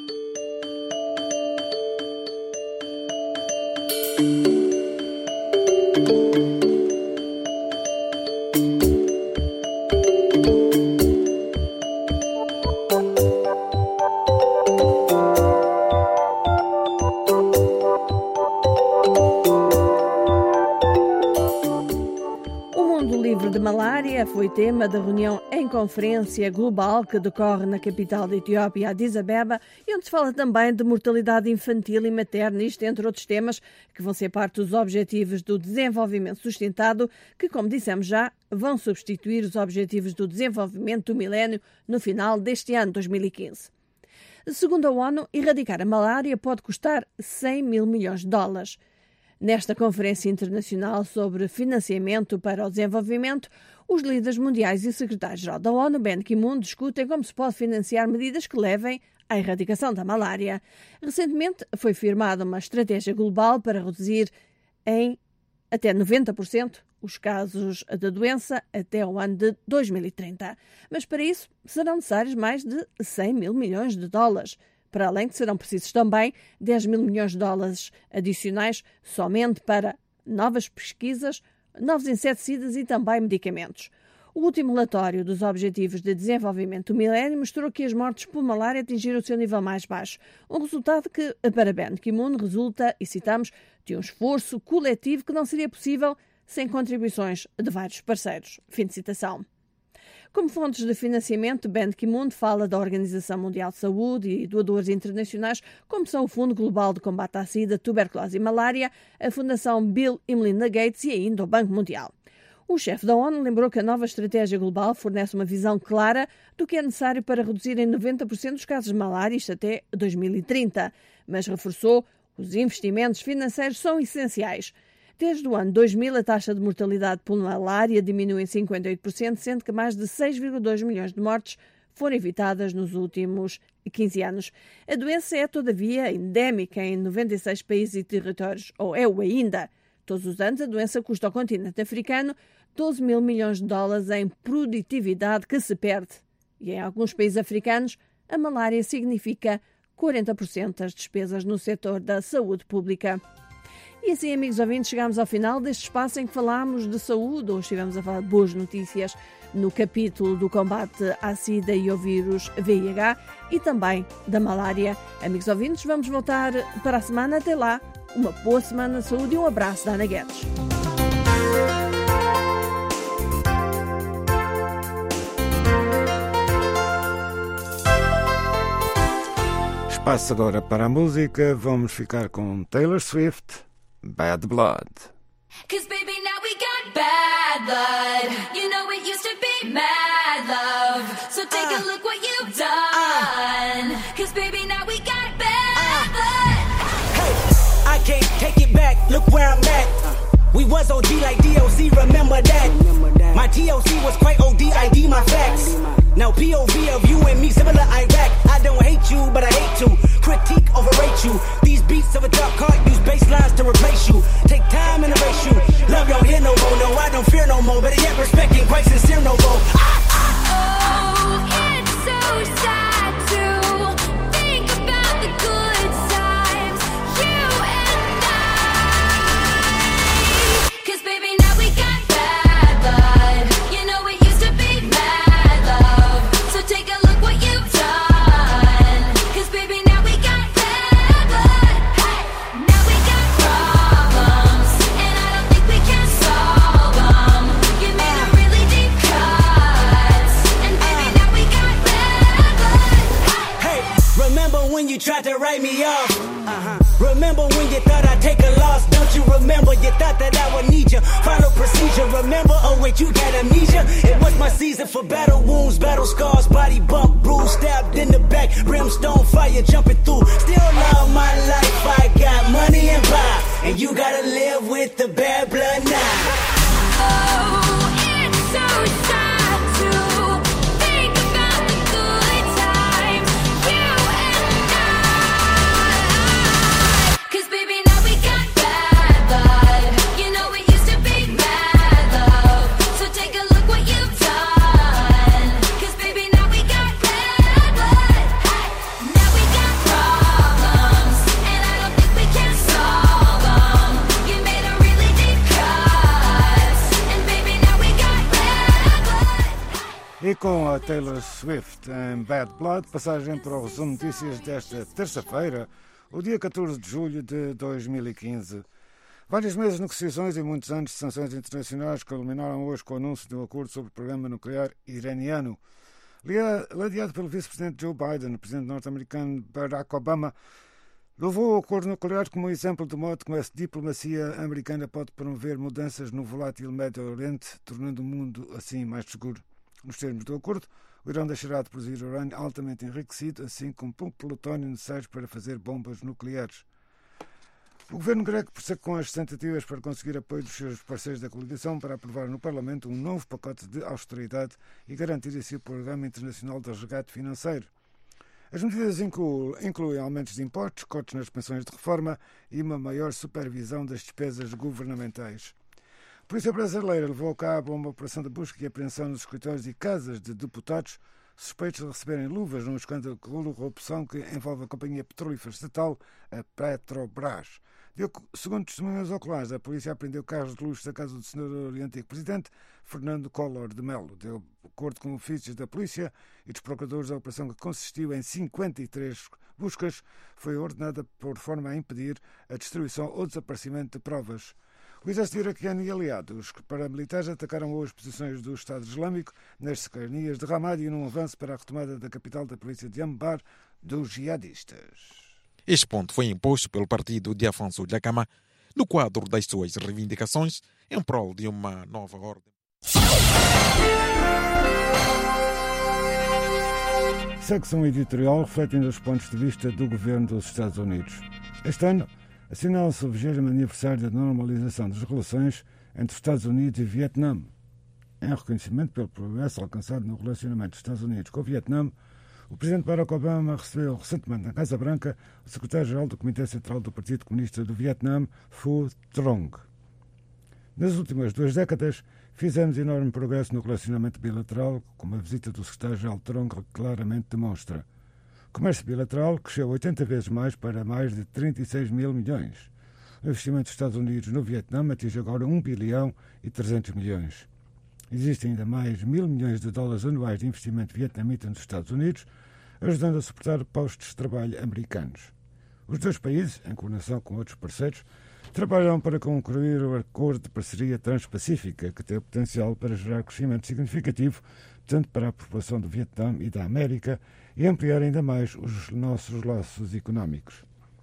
Foi tema da reunião em conferência global que decorre na capital da Etiópia, Addis Abeba, e onde se fala também de mortalidade infantil e materna, isto entre outros temas que vão ser parte dos Objetivos do Desenvolvimento Sustentado, que, como dissemos já, vão substituir os Objetivos do Desenvolvimento do Milénio no final deste ano, 2015. Segundo a ONU, erradicar a malária pode custar 100 mil milhões de dólares. Nesta Conferência Internacional sobre Financiamento para o Desenvolvimento, os líderes mundiais e o secretário-geral da ONU, Ban Ki-moon, discutem como se pode financiar medidas que levem à erradicação da malária. Recentemente foi firmada uma estratégia global para reduzir em até 90% os casos da doença até o ano de 2030. Mas para isso serão necessários mais de 100 mil milhões de dólares. Para além que serão precisos também 10 mil milhões de dólares adicionais somente para novas pesquisas, novos inseticidas e também medicamentos. O último relatório dos Objetivos de Desenvolvimento do Milénio mostrou que as mortes por malária atingiram o seu nível mais baixo. Um resultado que, para Ban Ki-moon, resulta, e citamos, de um esforço coletivo que não seria possível sem contribuições de vários parceiros. Fim de citação. Como fontes de financiamento, Ban Ki-moon fala da Organização Mundial de Saúde e doadores internacionais, como são o Fundo Global de Combate à SIDA, Tuberculose e Malária, a Fundação Bill e Melinda Gates e ainda o Banco Mundial. O chefe da ONU lembrou que a nova estratégia global fornece uma visão clara do que é necessário para reduzir em 90% os casos de malária, isto até 2030, mas reforçou que os investimentos financeiros são essenciais. Desde o ano 2000, a taxa de mortalidade por malária diminuiu em 58%, sendo que mais de 6,2 milhões de mortes foram evitadas nos últimos 15 anos. A doença é, todavia, endémica em 96 países e territórios, ou é-o ainda. Todos os anos, a doença custa ao continente africano 12 mil milhões de dólares em produtividade que se perde. E em alguns países africanos, a malária significa 40% das despesas no setor da saúde pública. E assim, amigos ouvintes, chegamos ao final deste espaço em que falámos de saúde. Hoje estivemos a falar de boas notícias no capítulo do combate à SIDA e ao vírus VIH e também da malária. Amigos ouvintes, vamos voltar para a semana. Até lá, uma boa semana de saúde e um abraço da Ana Guedes. Espaço agora para a música. Vamos ficar com Taylor Swift, Bad Blood. 'Cause baby, now we got bad blood. You know it used to be mad love. So take a look what you've done. 'Cause baby, now we got bad blood. Hey, I can't take it back. Look where I'm at. We was OG like DOC, remember that. My TOC was quite ODID, my facts. Now POV of you and me, similar Iraq. I don't hate you, but I hate to critique, overrate you. These beats of a dark heart use bass lines to replace you. Take time and erase you. Love don't hear no more, no, I don't fear no more. Better yet, respect ain't quite sincere no more. Oh, it's so sad to think about the good times, you and I. 'Cause baby, now we got bad blood. You know it used to be mad love. So take a look what you've done. 'Cause baby, now we got bad blood. Hey, now we got problems, and I don't think we can solve them. You made a really deep cut, and baby, now we got bad blood. Hey, remember when you tried to write me off? Remember when you thought I'd take a loss? Don't you remember? You thought that I would need you. Final procedure, remember? Oh wait, you got amnesia? It was my season for battle wounds, battle scars, body bump, bruise, stabbed in the back, brimstone fire jumping through. Still love my life, I got money and power, and you gotta live with the bad blood now. Oh, it's so sad to think E com a Taylor Swift em Bad Blood, passagem para o resumo de notícias desta terça-feira, o dia 14 de julho de 2015. Vários meses de negociações e muitos anos de sanções internacionais culminaram hoje com o anúncio de um acordo sobre o programa nuclear iraniano. Ladeado pelo vice-presidente Joe Biden, o presidente norte-americano Barack Obama louvou o acordo nuclear como um exemplo de modo como a diplomacia americana pode promover mudanças no volátil Médio Oriente, tornando o mundo assim mais seguro. Nos termos do acordo, o Irão deixará de produzir urânio altamente enriquecido, assim como plutónio necessários para fazer bombas nucleares. O governo grego prossegue com as tentativas para conseguir apoio dos seus parceiros da coligação para aprovar no Parlamento um novo pacote de austeridade e garantir assim o programa internacional de resgate financeiro. As medidas incluem aumentos de impostos, cortes nas pensões de reforma e uma maior supervisão das despesas governamentais. A Polícia Brasileira levou a cabo uma operação de busca e apreensão nos escritórios e casas de deputados suspeitos de receberem luvas num escândalo de corrupção que envolve a companhia petrolífera estatal, a Petrobras. Segundo testemunhas oculares, a polícia apreendeu carros de luxo da casa do senador e antigo presidente Fernando Collor de Mello. De acordo com ofícios da polícia e dos procuradores, a operação, que consistiu em 53 buscas, foi ordenada por forma a impedir a destruição ou desaparecimento de provas. O exército iraquiano e aliados paramilitares atacaram hoje posições do Estado Islâmico nas cercanias de Ramadi num avanço para a retomada da capital da província de Anbar dos jihadistas. Este ponto foi imposto pelo partido de Afonso Dhlakama no quadro das suas reivindicações em prol de uma nova ordem. Segue-se um editorial refletindo os pontos de vista do governo dos Estados Unidos. Este ano assinala-se o 20º aniversário da normalização das relações entre os Estados Unidos e Vietnã. Em reconhecimento pelo progresso alcançado no relacionamento dos Estados Unidos com o Vietnã, o presidente Barack Obama recebeu recentemente na Casa Branca o secretário-geral do Comitê Central do Partido Comunista do Vietnã, Phu Trong. Nas últimas 2 décadas, fizemos enorme progresso no relacionamento bilateral, como a visita do secretário-geral Trong claramente demonstra. O comércio bilateral cresceu 80 vezes mais para mais de 36 mil milhões. O investimento dos Estados Unidos no Vietnã atinge agora 1 bilhão e 300 milhões. Existem ainda mais 1.000 milhões de dólares anuais de investimento vietnamita nos Estados Unidos, ajudando a suportar postos de trabalho americanos. Os dois países, em coordenação com outros parceiros, trabalham para concluir o acordo de parceria transpacífica, que tem o potencial para gerar crescimento significativo tanto para a população do Vietnã e da América e ampliar ainda mais os nossos laços económicos.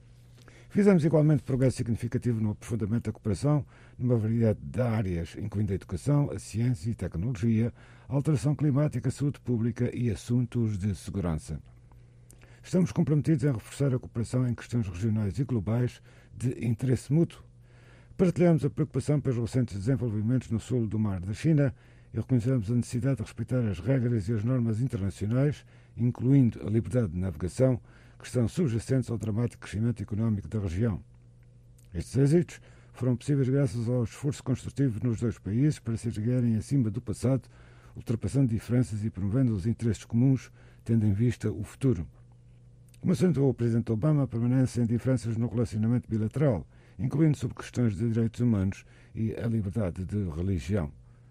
Fizemos igualmente progresso significativo no aprofundamento da cooperação numa variedade de áreas, incluindo a educação, a ciência e tecnologia, a alteração climática, a saúde pública e assuntos de segurança. Estamos comprometidos em reforçar a cooperação em questões regionais e globais de interesse mútuo. Partilhamos a preocupação pelos recentes desenvolvimentos no sul do Mar da China e reconhecemos a necessidade de respeitar as regras e as normas internacionais, incluindo a liberdade de navegação, que estão subjacentes ao dramático crescimento económico da região. Estes êxitos foram possíveis graças ao esforço construtivo nos dois países para se erguerem acima do passado, ultrapassando diferenças e promovendo os interesses comuns, tendo em vista o futuro. Como acentuou o presidente Obama, permanecem diferenças no relacionamento bilateral, incluindo sobre questões de direitos humanos e a liberdade de religião.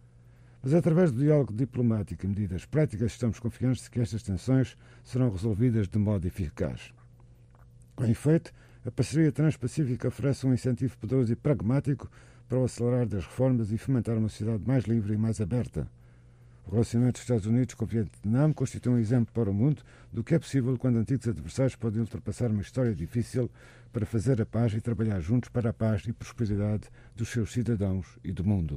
Mas através do diálogo diplomático e medidas práticas, estamos confiantes de que estas tensões serão resolvidas de modo eficaz. Com efeito, a parceria transpacífica oferece um incentivo poderoso e pragmático para o acelerar das reformas e fomentar uma sociedade mais livre e mais aberta. O relacionamento dos Estados Unidos com o Vietnã constitui um exemplo para o mundo do que é possível quando antigos adversários podem ultrapassar uma história difícil para fazer a paz e trabalhar juntos para a paz e prosperidade dos seus cidadãos e do mundo.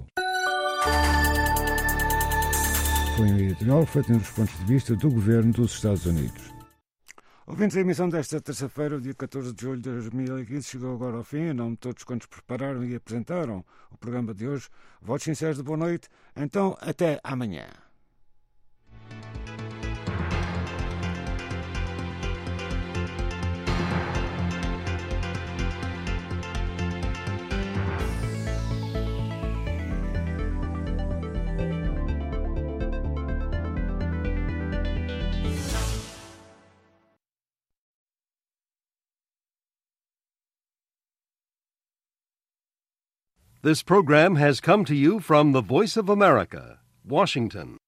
Foi um editorial feito nos pontos de vista do governo dos Estados Unidos. Ouvintes, a emissão desta terça-feira, dia 14 de julho de 2015, chegou agora ao fim. Em nome de todos quantos prepararam e apresentaram o programa de hoje, votos sinceros de boa noite. Então, até amanhã. This program has come to you from the Voice of America, Washington.